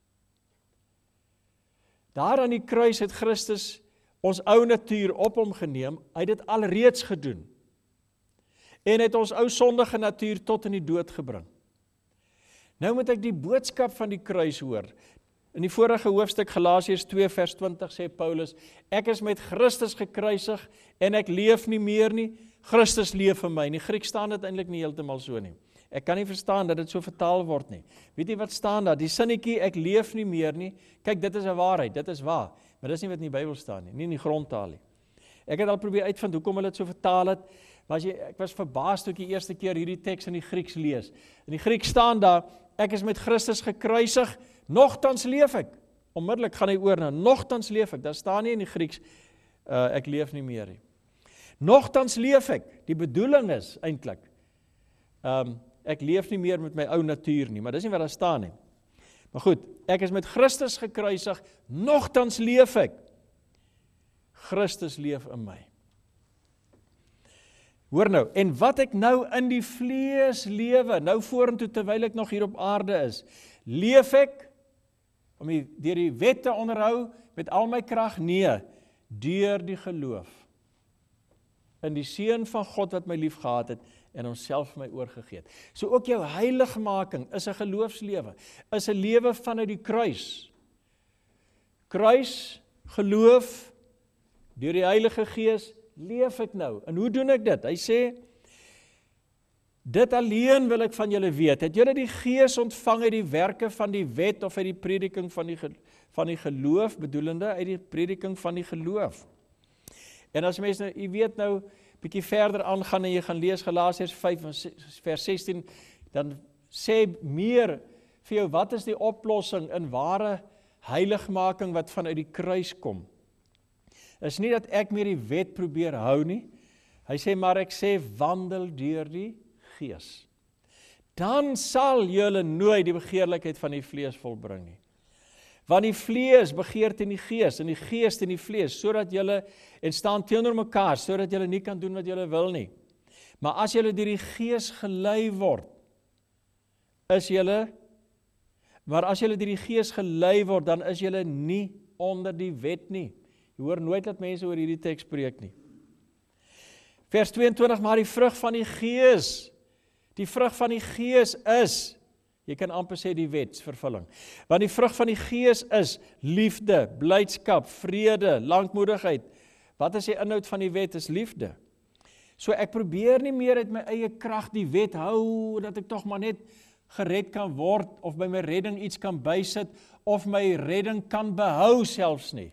Daar aan die kruis het Christus ons ou natuur op hom geneem, hy het dit alreeds gedoen. En het ons ou sondige natuur tot in die dood gebring. Nou moet ek die boodskap van die kruis hoor. In die vorige hoofstuk Galasiërs twee vers twintig sê Paulus, ek is met Christus gekruisig en ek leef nie meer nie, Christus leef in my. In die Griek staan dit eintlik nie heeltemal so nie. Ek kan nie verstaan dat dit so vertaal word nie. Weet jy wat staan daar? Die sinnetjie, ek leef nie meer nie. Kyk, dit is 'n waarheid, dit is waar. Maar dis nie wat in die Bybel staan nie, nie in die grondtaal nie. Ek het al probeer uitvind hoekom hulle dit so vertaal het. Was jy, ek was verbaas toe ek die eerste keer hierdie teks in die Grieks lees. In die Grieks staan daar, ek is met Christus gekruisig, nogtans leef ek. Onmiddellik gaan hy oor na, nogtans leef ek. Daar staan nie in die Grieks, uh, ek leef nie meer nie. Nogtans leef ek. Die bedoeling is eintlik, um, ek leef nie meer met my ou natuur nie, maar dis nie wat daar staan nie. Maar goed, ek is met Christus gekruisig, nogtans leef ek. Christus leef in my. Hoor nou, en wat ek nou in die vlees lewe, nou vorentoe terwyl ek nog hier op aarde is, leef ek om die, deur die wet te onderhou met al my krag? Nee, deur die geloof in die Seun van God wat my lief gehad het en homself vir my oorgegee het. So ook jou heiligmaking is 'n geloofslewe, is 'n lewe vanuit die kruis. Kruis, geloof, deur die Heilige Gees leef ek nou. En hoe doen ek dit? Hy sê, dit alleen wil ek van julle weet. Het julle die Gees ontvang uit die werke van die wet of uit die prediking van die, van die geloof, bedoelende uit die prediking van die geloof? En as mense nou, jy weet nou, bietjie verder aangaan en jy gaan lees Galasiërs vyf vers sestien, dan sê meer vir jou, wat is die oplossing in ware heiligmaking wat vanuit die kruis kom? Is nie dat ek meer die wet probeer hou nie. Hy sê, maar ek sê, wandel deur die Gees. Dan sal julle nooit die begeerlikheid van die vlees volbring nie. Want die vlees begeer teen die Gees, en die Gees teen die vlees, sodat julle, en staan teenoor mekaar, sodat julle nie kan doen wat julle wil nie. Maar as julle deur die Gees gelei word, is julle, maar as julle deur die Gees gelei word, dan is julle nie onder die wet nie. Jy hoor nooit dat mense oor hierdie teks preek nie. Vers tweeëntwintig, maar die vrug van die Gees, die vrug van die Gees is, jy kan amper sê die wetsvervulling, want die vrug van die Gees is liefde, blydskap, vrede, lankmoedigheid. Wat is die inhoud van die wet? Is liefde. So ek probeer nie meer uit my eie krag die wet hou, dat ek tog maar net gered kan word, of by my redding iets kan bysit, of my redding kan behou selfs nie.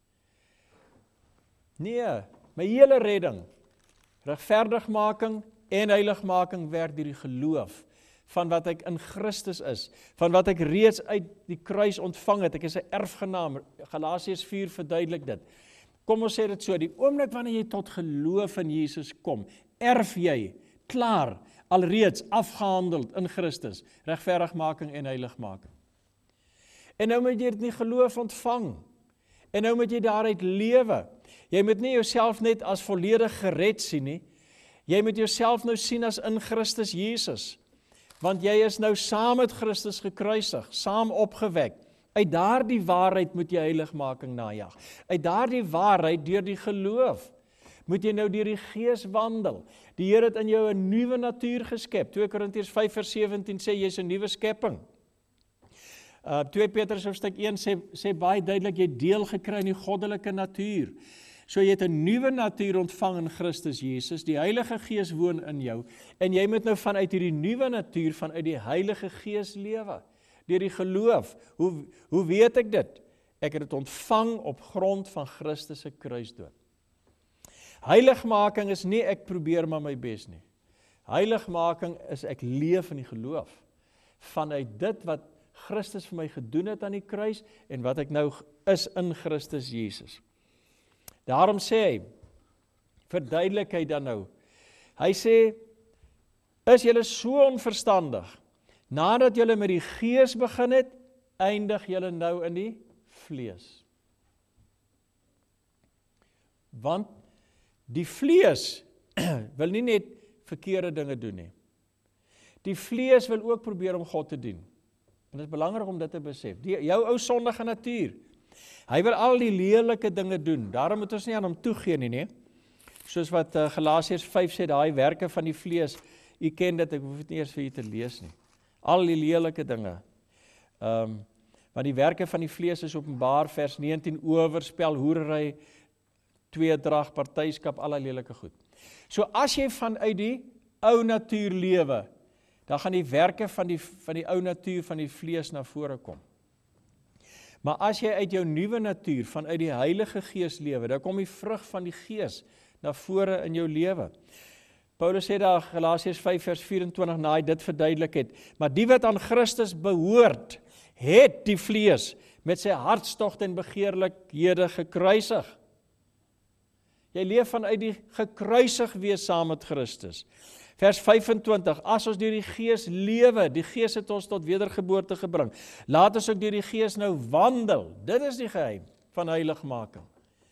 Nee, my hele redding, regverdigmaking en heiligmaking werk deur die geloof van wat ek in Christus is, van wat ek reeds uit die kruis ontvang het. Ek is 'n erfgenaam. Galasiërs vier verduidelik dit. Kom ons sê dit so, die oomblik wanneer jy tot geloof in Jesus kom, erf jy, klaar, alreeds afgehandeld in Christus, regverdigmaking en heiligmaking. En nou moet jy dit nie geloof ontvang, en nou moet jy daaruit lewe. Jy moet nie jouself net as volledig gered sien nie, jy moet jouself nou sien as in Christus Jesus, want jy is nou saam met Christus gekruisig, saam opgewek. Uit daardie waarheid moet jy heiligmaking najag. Uit daardie waarheid, deur die geloof, moet jy nou deur die Gees wandel. Die Here het in jou 'n nuwe natuur geskep. twee Korintiërs vyf vers sewentien sê jy's 'n nuwe skepping. Uh, twee Petrus hoofstuk een sê, sê baie duidelik, jy deel gekry in die goddelike natuur. So jy het 'n nuwe natuur ontvang in Christus Jesus, die Heilige Gees woon in jou, en jy moet nou vanuit hierdie nuwe natuur, vanuit die Heilige Gees lewe, deur die geloof. Hoe, hoe weet ek dit? Ek het dit ontvang op grond van Christus se kruisdood. Heiligmaking is nie ek probeer maar my bes nie. Heiligmaking is ek leef in die geloof, vanuit dit wat Christus vir my gedoen het aan die kruis, en wat ek nou is in Christus Jesus. Daarom sê hy, verduidelik hy dan nou, hy sê, is julle so onverstandig, nadat julle met die Gees begin het, eindig julle nou in die vlees. Want die vlees wil nie net verkeerde dinge doen nie. Die vlees wil ook probeer om God te dien. En dit is belangrik om dit te besef. Die, jou ou sondige natuur. Hy wil al die lelike dinge doen. Daarom moet ons nie aan hom toegee nie, nee. Soos wat uh, Galasiërs vyf sê, daai werke van die vlees, u ken dit, ek hoef dit nie eers vir u te lees nie. Al die lelike dinge. Ehm um, want die werke van die vlees is openbaar, vers negentien, oorspel, hoerery, tweedrag, partyskap, al die lelike goed. So as jy vanuit die ou natuur lewe, dan gaan die werke van die, van die ou natuur van die vlees na vore kom. Maar as jy uit jou nuwe natuur, vanuit die Heilige Gees lewe, dan kom die vrug van die Gees na vore in jou lewe. Paulus sê daar, Galasiërs vyf vers vyf-en-twintig, na hy dit verduidelik het, maar die wat aan Christus behoort, het die vlees met sy hartstogte en begeerlikhede gekruisig. Jy leef vanuit die gekruisig wees saam met Christus. Vers vyf-en-twintig, as ons deur die Gees lewe, die Gees het ons tot wedergeboorte gebring, laat ons ook deur die Gees nou wandel. Dit is die geheim van heiligmaking.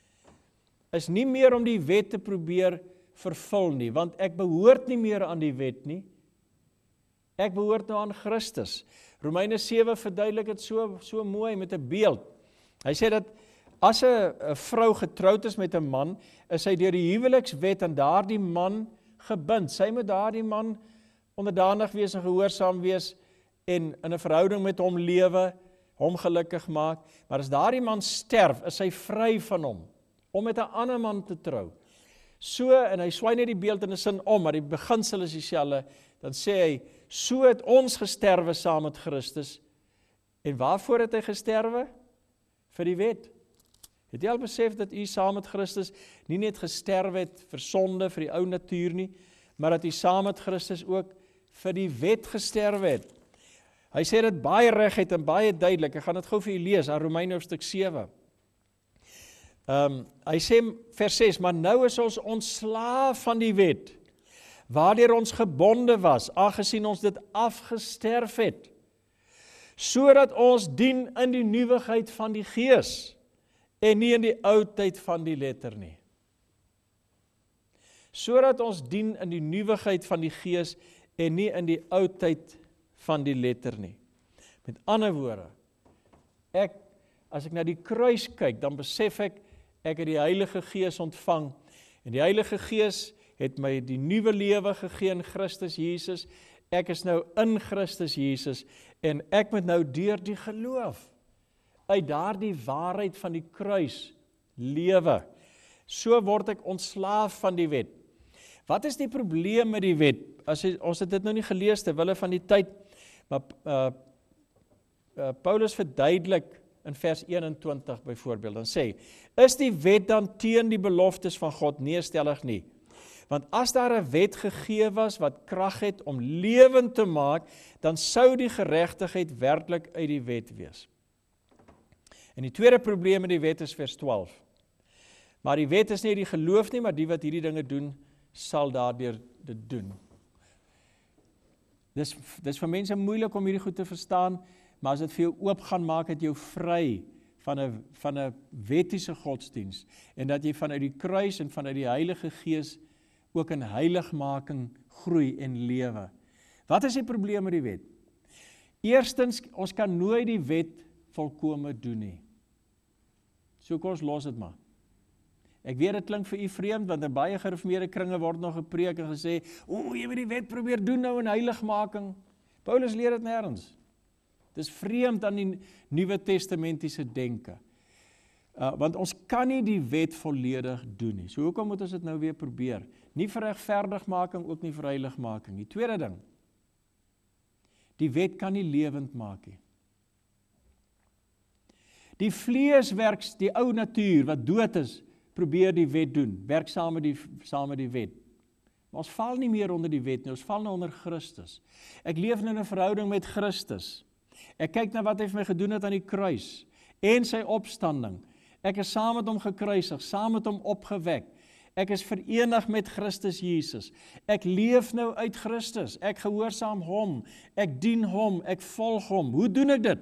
Is nie meer om die wet te probeer vervul nie, want ek behoort nie meer aan die wet nie. Ek behoort nou aan Christus. Romeine sewe verduidelik het so, so mooi met 'n beeld. Hy sê dat as 'n vrou getroud is met 'n man, is sy deur die huwelikswet aan daardie man gebind. Sy moet daardie man onderdanig wees en gehoorsaam wees en in 'n verhouding met hom lewe, hom gelukkig maak. Maar as daardie man sterf, is sy vry van hom, om met 'n ander man te trou. So, en hy swaai net die beeld in 'n sin om, maar die beginsel is dieselfde, dan sê hy, so het ons gesterwe saam met Christus. En waarvoor het hy gesterwe? Vir die wet. Het jy al besef dat u saam met Christus nie net gesterwe het vir sonde, vir die ou natuur nie, maar dat u saam met Christus ook vir die wet gesterwe het. Hy sê dit baie reguit en baie duidelik. Ek gaan dit gou vir u lees, aan Romeine hoofstuk sewe. Um, hy sê vers ses, maar nou is ons ontslaaf van die wet, waardeur ons gebonde was, aangesien ons dit afgesterf het, sodat ons dien in die nuwigheid van die Gees, en nie in die oudheid van die letter nie. Sodat ons dien in die nuwigheid van die Gees, en nie in die oudheid van die letter nie. Met ander woorde, ek, as ek na die kruis kyk, dan besef ek, ek het die Heilige Gees ontvang, en die Heilige Gees het my die nuwe lewe gegee in Christus Jesus, ek is nou in Christus Jesus, en ek moet nou deur die geloof, uit daardie waarheid van die kruis, lewe. So word ek ontslaaf van die wet. Wat is die probleem met die wet? As jy, ons het dit nou nie gelees, terwille van die tyd, maar uh, uh, Paulus verduidelik, in vers eenentwintig byvoorbeeld, dan sê, is die wet dan teen die beloftes van God? Nee, stellig nie. Want as daar 'n wet gegee was wat krag het om lewend te maak, dan sou die geregtigheid werklik uit die wet wees. En die tweede probleem met die wet is vers twaalf. Maar die wet is nie die geloof nie, maar die wat hierdie dinge doen, sal daardeur dit doen. Dis, dis vir mense moeilik om hierdie goed te verstaan, maar as dit vir jou oop gaan maak, het jou vry van 'n van 'n wettiese godsdiens, en dat jy vanuit die kruis en vanuit die Heilige Gees ook in heiligmaking groei en lewe. Wat is die probleem met die wet? Eerstens, ons kan nooit die wet volkome doen nie. So kom ons los dit maar. Ek weet dit klink vir u vreemd, want in baie gereformeerde kringe word nog gepreek en gesê, o, jy moet die wet probeer doen nou in heiligmaking. Paulus leer dit nêrens. Dis vreemd aan die Nuwe Testamentiese denke. Uh, want ons kan nie die wet volledig doen nie. So hoekom moet ons dit nou weer probeer? Nie vir regverdigmaking, ook nie vir heiligmaking. Die tweede ding, die wet kan nie lewend maak nie. Die vlees werk, die ou natuur wat dood is, probeer die wet doen, werk saam met die, saam met die wet. Maar ons val nie meer onder die wet nie, ons val nou onder Christus. Ek leef in 'n verhouding met Christus. Ek kyk na wat hy vir my gedoen het aan die kruis, en sy opstanding. Ek is saam met hom gekruisig, saam met hom opgewek. Ek is verenig met Christus Jesus. Ek leef nou uit Christus. Ek gehoorsaam hom. Ek dien hom. Ek volg hom. Hoe doen ek dit?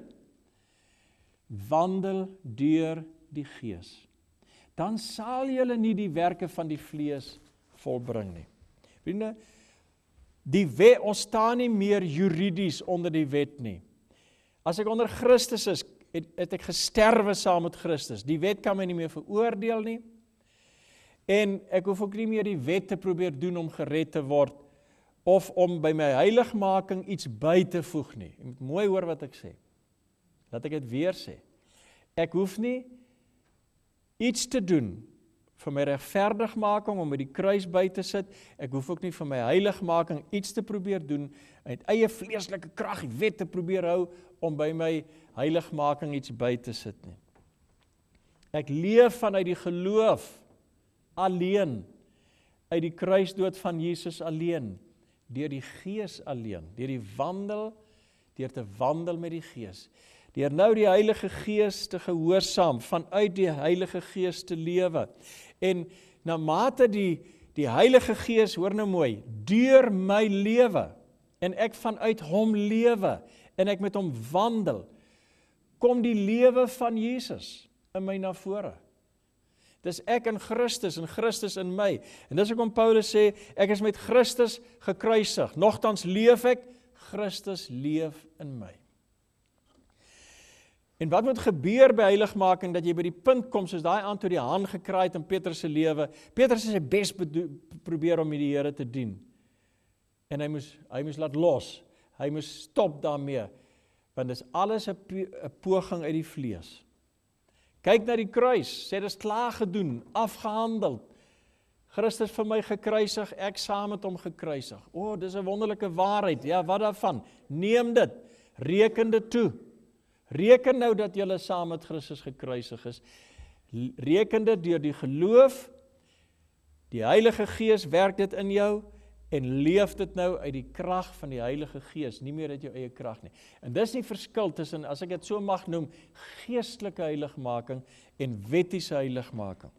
Wandel deur die Gees. Dan sal julle nie die werke van die vlees volbring nie. Vriende, Die wet, ons staan nie meer juridies onder die wet nie. As ek onder Christus is, het, het ek gesterwe saam met Christus. Die wet kan my nie meer veroordeel nie. En ek hoef ook nie meer die wet te probeer doen om gered te word, of om by my heiligmaking iets by te voeg nie. Jy moet mooi hoor wat ek sê. Laat ek dit weer sê. Ek hoef nie iets te doen vir my regverdigmaking om by die kruis by te sit. Ek hoef ook nie vir my heiligmaking iets te probeer doen, uit eie vleeslike krag die wet te probeer hou om by my heiligmaking iets by te sit nie. Ek leef vanuit die geloof alleen, uit die kruisdood van Jesus alleen, deur die Gees alleen, deur die wandel, deur te wandel met die Gees. Deur nou die Heilige Gees te gehoorsaam, vanuit die Heilige Gees te lewe. En na mate die, die Heilige Gees, hoor nou mooi, deur my lewe, en ek vanuit hom lewe, en ek met hom wandel, kom die lewe van Jesus in my na vore. Dis ek in Christus, en Christus in my. En dis hoekom Paulus sê, ek is met Christus gekruisig, nogtans leef ek, Christus leef in my. En wat moet gebeur by heiligmaking, dat jy by die punt kom, soos daai aan toe die haan gekraai het in Petrus se lewe. Petrus het sy bes probeer om met die Here te dien. En hy moes, hy moes laat los. Hy moes stop daarmee, want dis alles 'n poging uit die vlees. Kyk na die kruis, sê dis klaar gedoen, afgehandel. Christus vir my gekruisig, ek saam met hom gekruisig. O, dis 'n wonderlike waarheid. Ja, wat daarvan? Neem dit, reken dit toe. Reken nou dat jy saam met Christus gekruisig is. Reken dit deur die geloof, die Heilige Gees werk dit in jou, en leef dit nou uit die krag van die Heilige Gees, nie meer uit jou eie krag nie. En dis die verskil tussen, as ek dit so mag noem, geestelike heiligmaking en wettiese heiligmaking.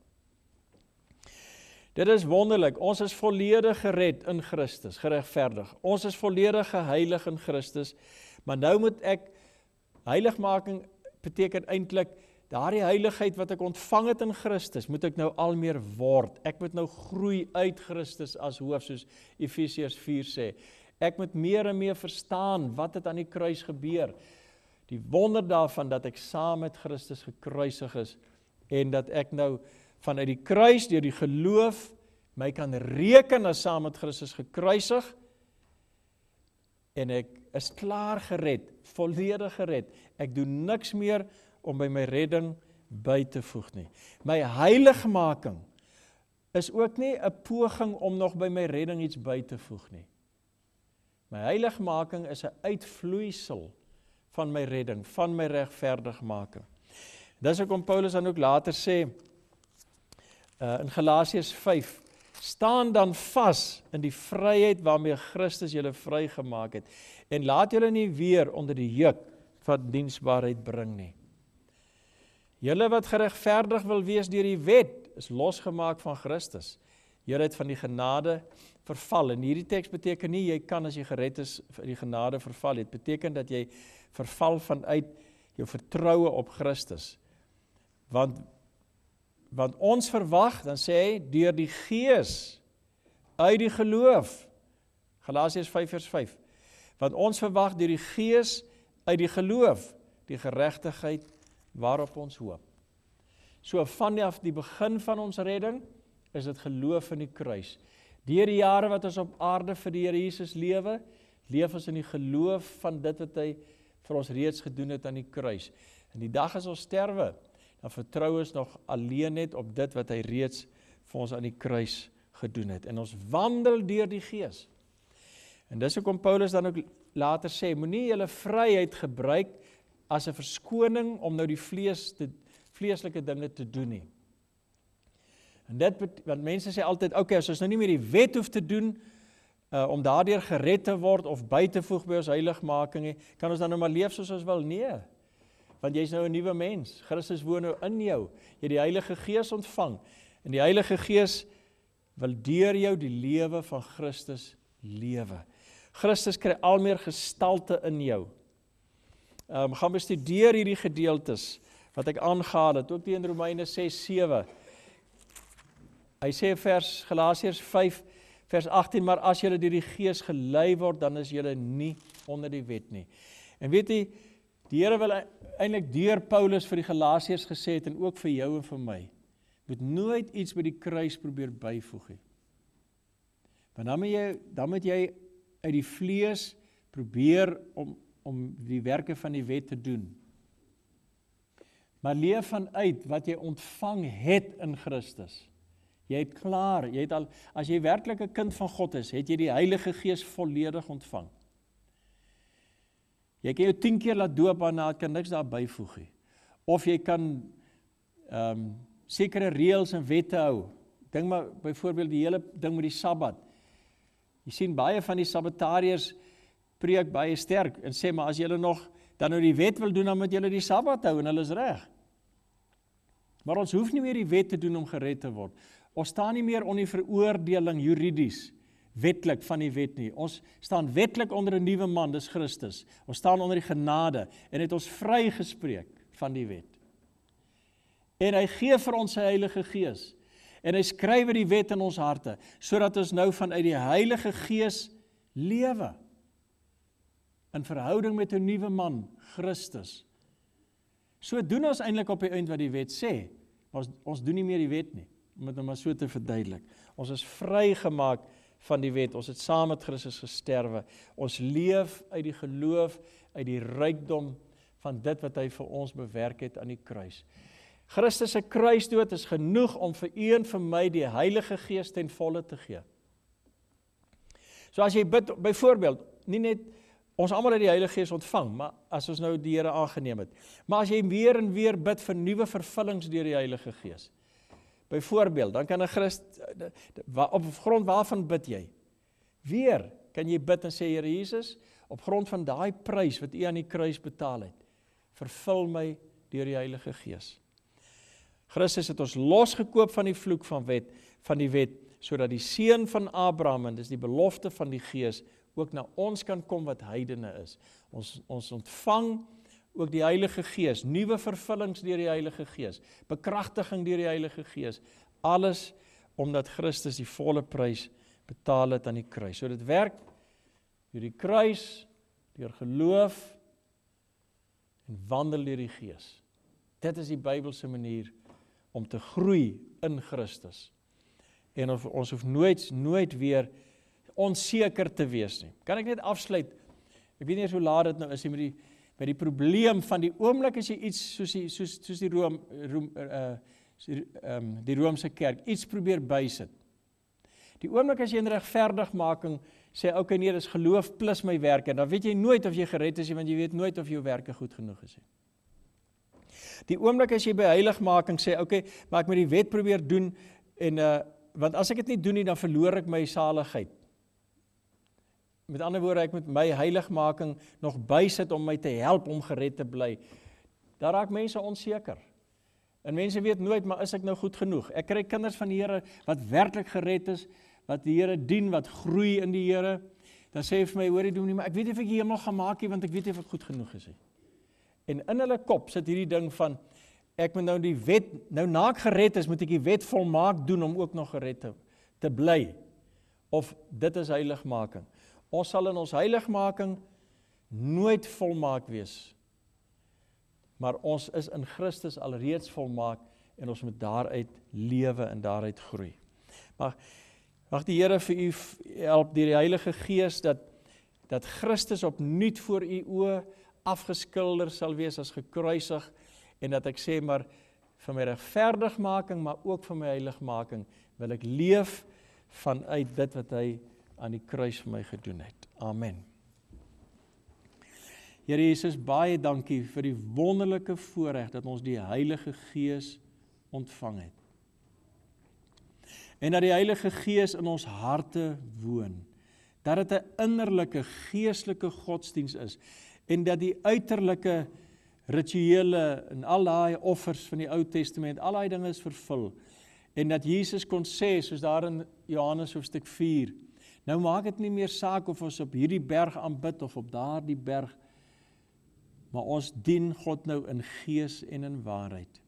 Dit is wonderlik, ons is volledig gered in Christus, geregverdig. Ons is volledig geheilig in Christus, maar nou moet ek, heiligmaking beteken eintlik, daardie heiligheid wat ek ontvang het in Christus, moet ek nou al meer word. Ek moet nou groei uit Christus as hoof, soos Efesiërs vier sê. Ek moet meer en meer verstaan wat het aan die kruis gebeur. Die wonder daarvan dat ek saam met Christus gekruisig is, en dat ek nou vanuit die kruis, deur die geloof, my kan reken as saam met Christus gekruisig, en ek is klaar gered, volledig gered. Ek doen niks meer om by my redding by te voeg nie. My heiligmaking is ook nie 'n poging om nog by my redding iets by te voeg nie. My heiligmaking is 'n uitvloeisel van my redding, van my regverdigmaking. Dis hoekom Paulus dan ook later sê, uh, in Galasiërs vyf, staan dan vas in die vryheid waarmee Christus julle vrygemaak het, en laat julle nie weer onder die juk van diensbaarheid bring nie. Julle wat geregverdig wil wees deur die wet, is losgemaak van Christus. Julle het van die genade verval. En hierdie teks beteken nie, jy kan as jy gered is, van die genade verval. Dit beteken dat jy verval vanuit jou vertroue op Christus. Want, want ons verwag, dan sê hy, deur die Gees, uit die geloof, Galasiërs vyf vers vyf, want ons verwag deur die Gees, uit die geloof, die geregtigheid waarop ons hoop. So vanaf die begin van ons redding, is dit geloof in die kruis. Deur die jare wat ons op aarde vir die Here Jesus lewe, leef ons in die geloof van dit wat hy vir ons reeds gedoen het aan die kruis. En die dag as ons sterwe, dan vertrou ons nog alleen net op dit wat hy reeds vir ons aan die kruis gedoen het. En ons wandel deur die Gees. En dis hoekom Paulus dan ook later sê, moenie julle vryheid gebruik as 'n verskoning om nou die vlees te, vleeslike dinge te doen nie. En dit, want mense sê altyd, okay, as ons nou nie meer die wet hoef te doen, uh, om daardeur gered te word, of by te voeg by ons heiligmaking nie, kan ons dan nou maar leef soos ons wil? Nee, want jy is nou 'n nuwe mens, Christus woon nou in jou, jy het die Heilige Gees ontvang, en die Heilige Gees wil deur jou die lewe van Christus lewe. Christus kry al meer gestalte in jou. Um, gaan bestudeer hierdie gedeeltes, wat ek aangehaal het, ook die in Romeine ses sewe. Hy sê vers Galasiërs vyf, vers agttien, maar as julle deur die Gees gelei word, dan is julle nie onder die wet nie. En weet jy, die Here wil eintlik deur Paulus vir die Galasiërs gesê het, en ook vir jou en vir my, moet nooit iets by die kruis probeer byvoeg nie. Want dan moet jy, dan moet jy uit die vlees probeer om, om die werke van die wet te doen. Maar leef vanuit wat jy ontvang het in Christus. Jy het klaar, jy het al, as jy werklik 'n kind van God is, het jy die Heilige Gees volledig ontvang. Jy kan jou tien keer laat doop, maar kan niks daar byvoeg nie. Of jy kan um, sekere reëls en wette hou. Dink maar byvoorbeeld die hele ding met die Sabbat. Jy sien baie van die Sabbatariërs preek baie sterk en sê, maar as julle nog dan nou die wet wil doen, dan moet julle die Sabbat hou en hulle is reg. Maar ons hoef nie meer die wet te doen om gered te word. Ons staan nie meer onder die veroordeling juridies, wetlik van die wet nie. Ons staan wetlik onder 'n nuwe man, dis Christus. Ons staan onder die genade en het ons vrygespreek van die wet. En hy gee vir ons sy Heilige Gees. En hy skryf die wet in ons harte, sodat ons nou vanuit die Heilige Gees lewe. In verhouding met 'n nuwe man, Christus. So doen ons eintlik op die eind wat die wet sê, maar ons, ons doen nie meer die wet nie, om dit nou maar so te verduidelik. Ons is vrygemaak van die wet, ons het saam met Christus gesterwe, ons leef uit die geloof, uit die rykdom van dit wat hy vir ons bewerk het aan die kruis. Christus se kruisdood is genoeg om vir u en vir my die Heilige Gees ten volle te gee. So as jy bid, byvoorbeeld, nie net ons almal het die Heilige Gees ontvang, maar as ons nou die Here aangeneem het. Maar as jy weer en weer bid vir nuwe vervullings deur die Heilige Gees. Byvoorbeeld, dan kan 'n Christ, op grond waarvan bid jy? Weer kan jy bid en sê, Here Jesus, op grond van daai prys wat u aan die kruis betaal het, vervul my deur die Heilige Gees. Christus het ons losgekoop van die vloek van wet, van die wet, sodat die seun van Abraham, en dis die belofte van die Gees, ook na ons kan kom wat heidene is. Ons, ons ontvang ook die Heilige Gees, nuwe vervullings deur die Heilige Gees, bekragtiging deur die Heilige Gees, alles omdat Christus die volle prys betaal het aan die kruis. So dit werk deur die kruis, deur geloof en wandel deur die Gees. Dit is die Bybelse manier om te groei in Christus. En of, ons hoef nooit, nooit weer onseker te wees nie. Kan ek net afsluit? Ek weet nie eens hoe laat dit nou is, met die, met die probleem van die oomblik as jy iets soos die, soos, soos die, Room, Room, uh, die, um, die Roomse kerk, iets probeer bysit. Die oomblik as jy in regverdigmaking sê, ok nee, dis geloof plus my werke, dan weet jy nooit of jy gered is, want jy weet nooit of jou werke goed genoeg is. Die oomblik as jy by heiligmaking sê, ok, maar ek moet die wet probeer doen, en, uh, want as ek dit nie doen nie, dan verloor ek my saligheid. Met ander woorde, ek moet my heiligmaking nog bysit om my te help om gered te bly. Daar raak mense onseker. En mense weet nooit, maar is ek nou goed genoeg? Ek kry kinders van die Here wat werklik gered is, wat die Here dien, wat groei in die Here. Dan sê hy vir my, hoor jy doen nie, maar ek weet nie of ek hier nog gaan maak nie, want ek weet nie of ek goed genoeg is nie. En in hulle kop sit hierdie ding van, ek moet nou die wet, nou na ek gered is, moet ek die wet volmaak doen om ook nog gered te, te bly. Of dit is heiligmaking. Ons sal in ons heiligmaking nooit volmaak wees. Maar ons is in Christus alreeds volmaak en ons moet daaruit lewe en daaruit groei. Mag, mag die Here vir u help deur die Heilige Gees dat, dat Christus opnuut voor u oë afgeskilder sal wees as gekruisig en dat ek sê maar vir my regverdigmaking, maar ook vir my heiligmaking wil ek leef vanuit dit wat hy aan die kruis vir my gedoen het. Amen. Here Jesus, baie dankie vir die wonderlike voorreg dat ons die Heilige Gees ontvang het. En dat die Heilige Gees in ons harte woon. Dat dit 'n innerlike, geestelike godsdiens is. En dat die uiterlike rituele en al daai offers van die Ou Testament, al daai dinge is vervul. En dat Jesus kon sê, soos daar in Johannes hoofstuk vier, nou maak dit nie meer saak of ons op hierdie berg aanbid of op daardie berg, maar ons dien God nou in gees en in waarheid.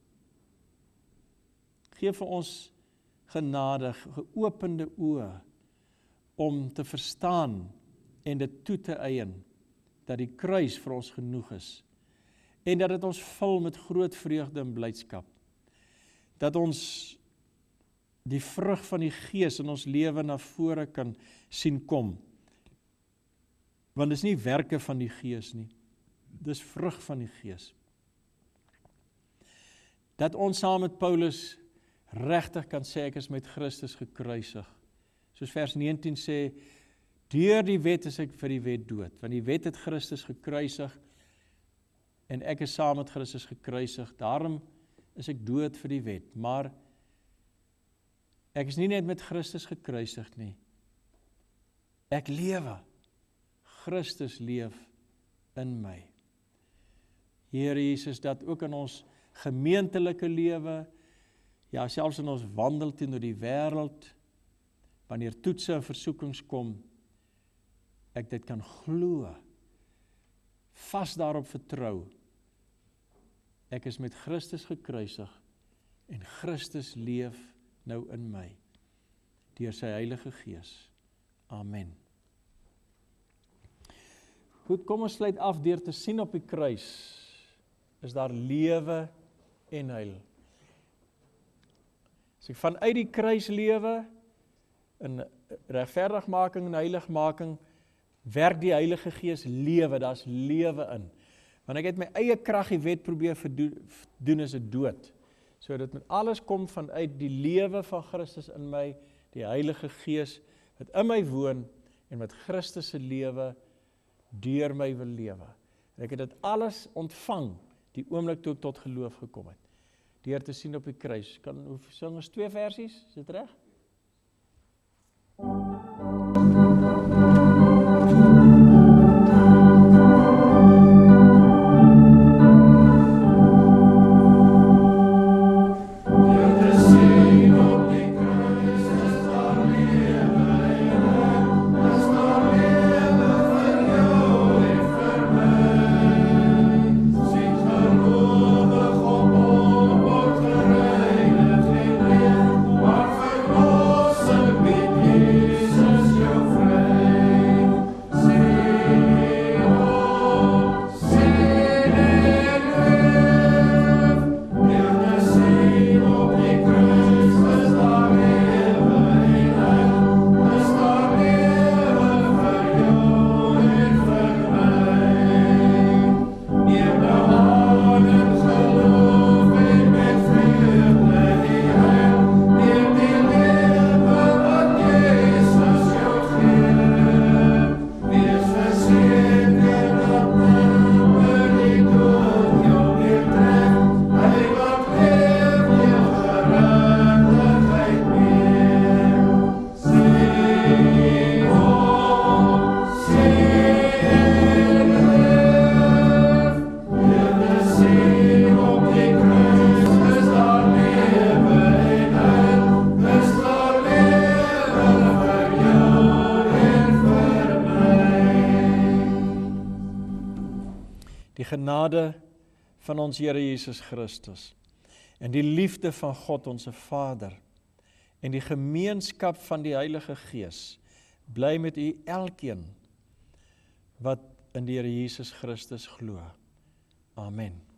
Geef vir ons genade, geopende oë, om te verstaan en dit toe te eien, dat die kruis vir ons genoeg is, en dat dit ons vul met groot vreugde en blydskap, dat ons die vrug van die Gees in ons lewe na vore kan sien kom, want dit is nie werke van die Gees nie, dis vrug van die Gees. Dat ons saam met Paulus regtig kan sê, ek is met Christus gekruisig. Soos vers negentien sê, deur die wet is ek vir die wet dood, want die wet het Christus gekruisig, en ek is saam met Christus gekruisig, daarom is ek dood vir die wet, maar ek is nie net met Christus gekruisig nie, ek lewe, Christus leef in my. Here Jesus, dat ook in ons gemeentelike lewe, ja selfs in ons wandel teenoor die wêreld, wanneer toetse en versoekings kom, ek dit kan glo, vas daarop vertrou, ek is met Christus gekruisig, en Christus leef nou in my, deur sy Heilige Gees. Amen. Goed, kom ons sluit af deur te sien op die kruis, is daar lewe en heil. As ek vanuit die kruis lewe, in regverdigmaking en heiligmaking, werk die Heilige Gees lewe, daar's lewe in. Want ek het my eie krag die wet probeer doen, is dit dood. So dit met alles kom vanuit die lewe van Christus in my, die Heilige Gees wat in my woon, en wat Christus se lewe deur my wil lewe. En ek het dit alles ontvang, die oomblik toe ek tot geloof gekom het, deur te sien op die kruis. Kan, hoe sing ons twee versies, is dit reg? Die genade van ons Here Jesus Christus en die liefde van God ons Vader en die gemeenskap van die Heilige Gees bly met u elkeen wat in die Here Jesus Christus glo. Amen.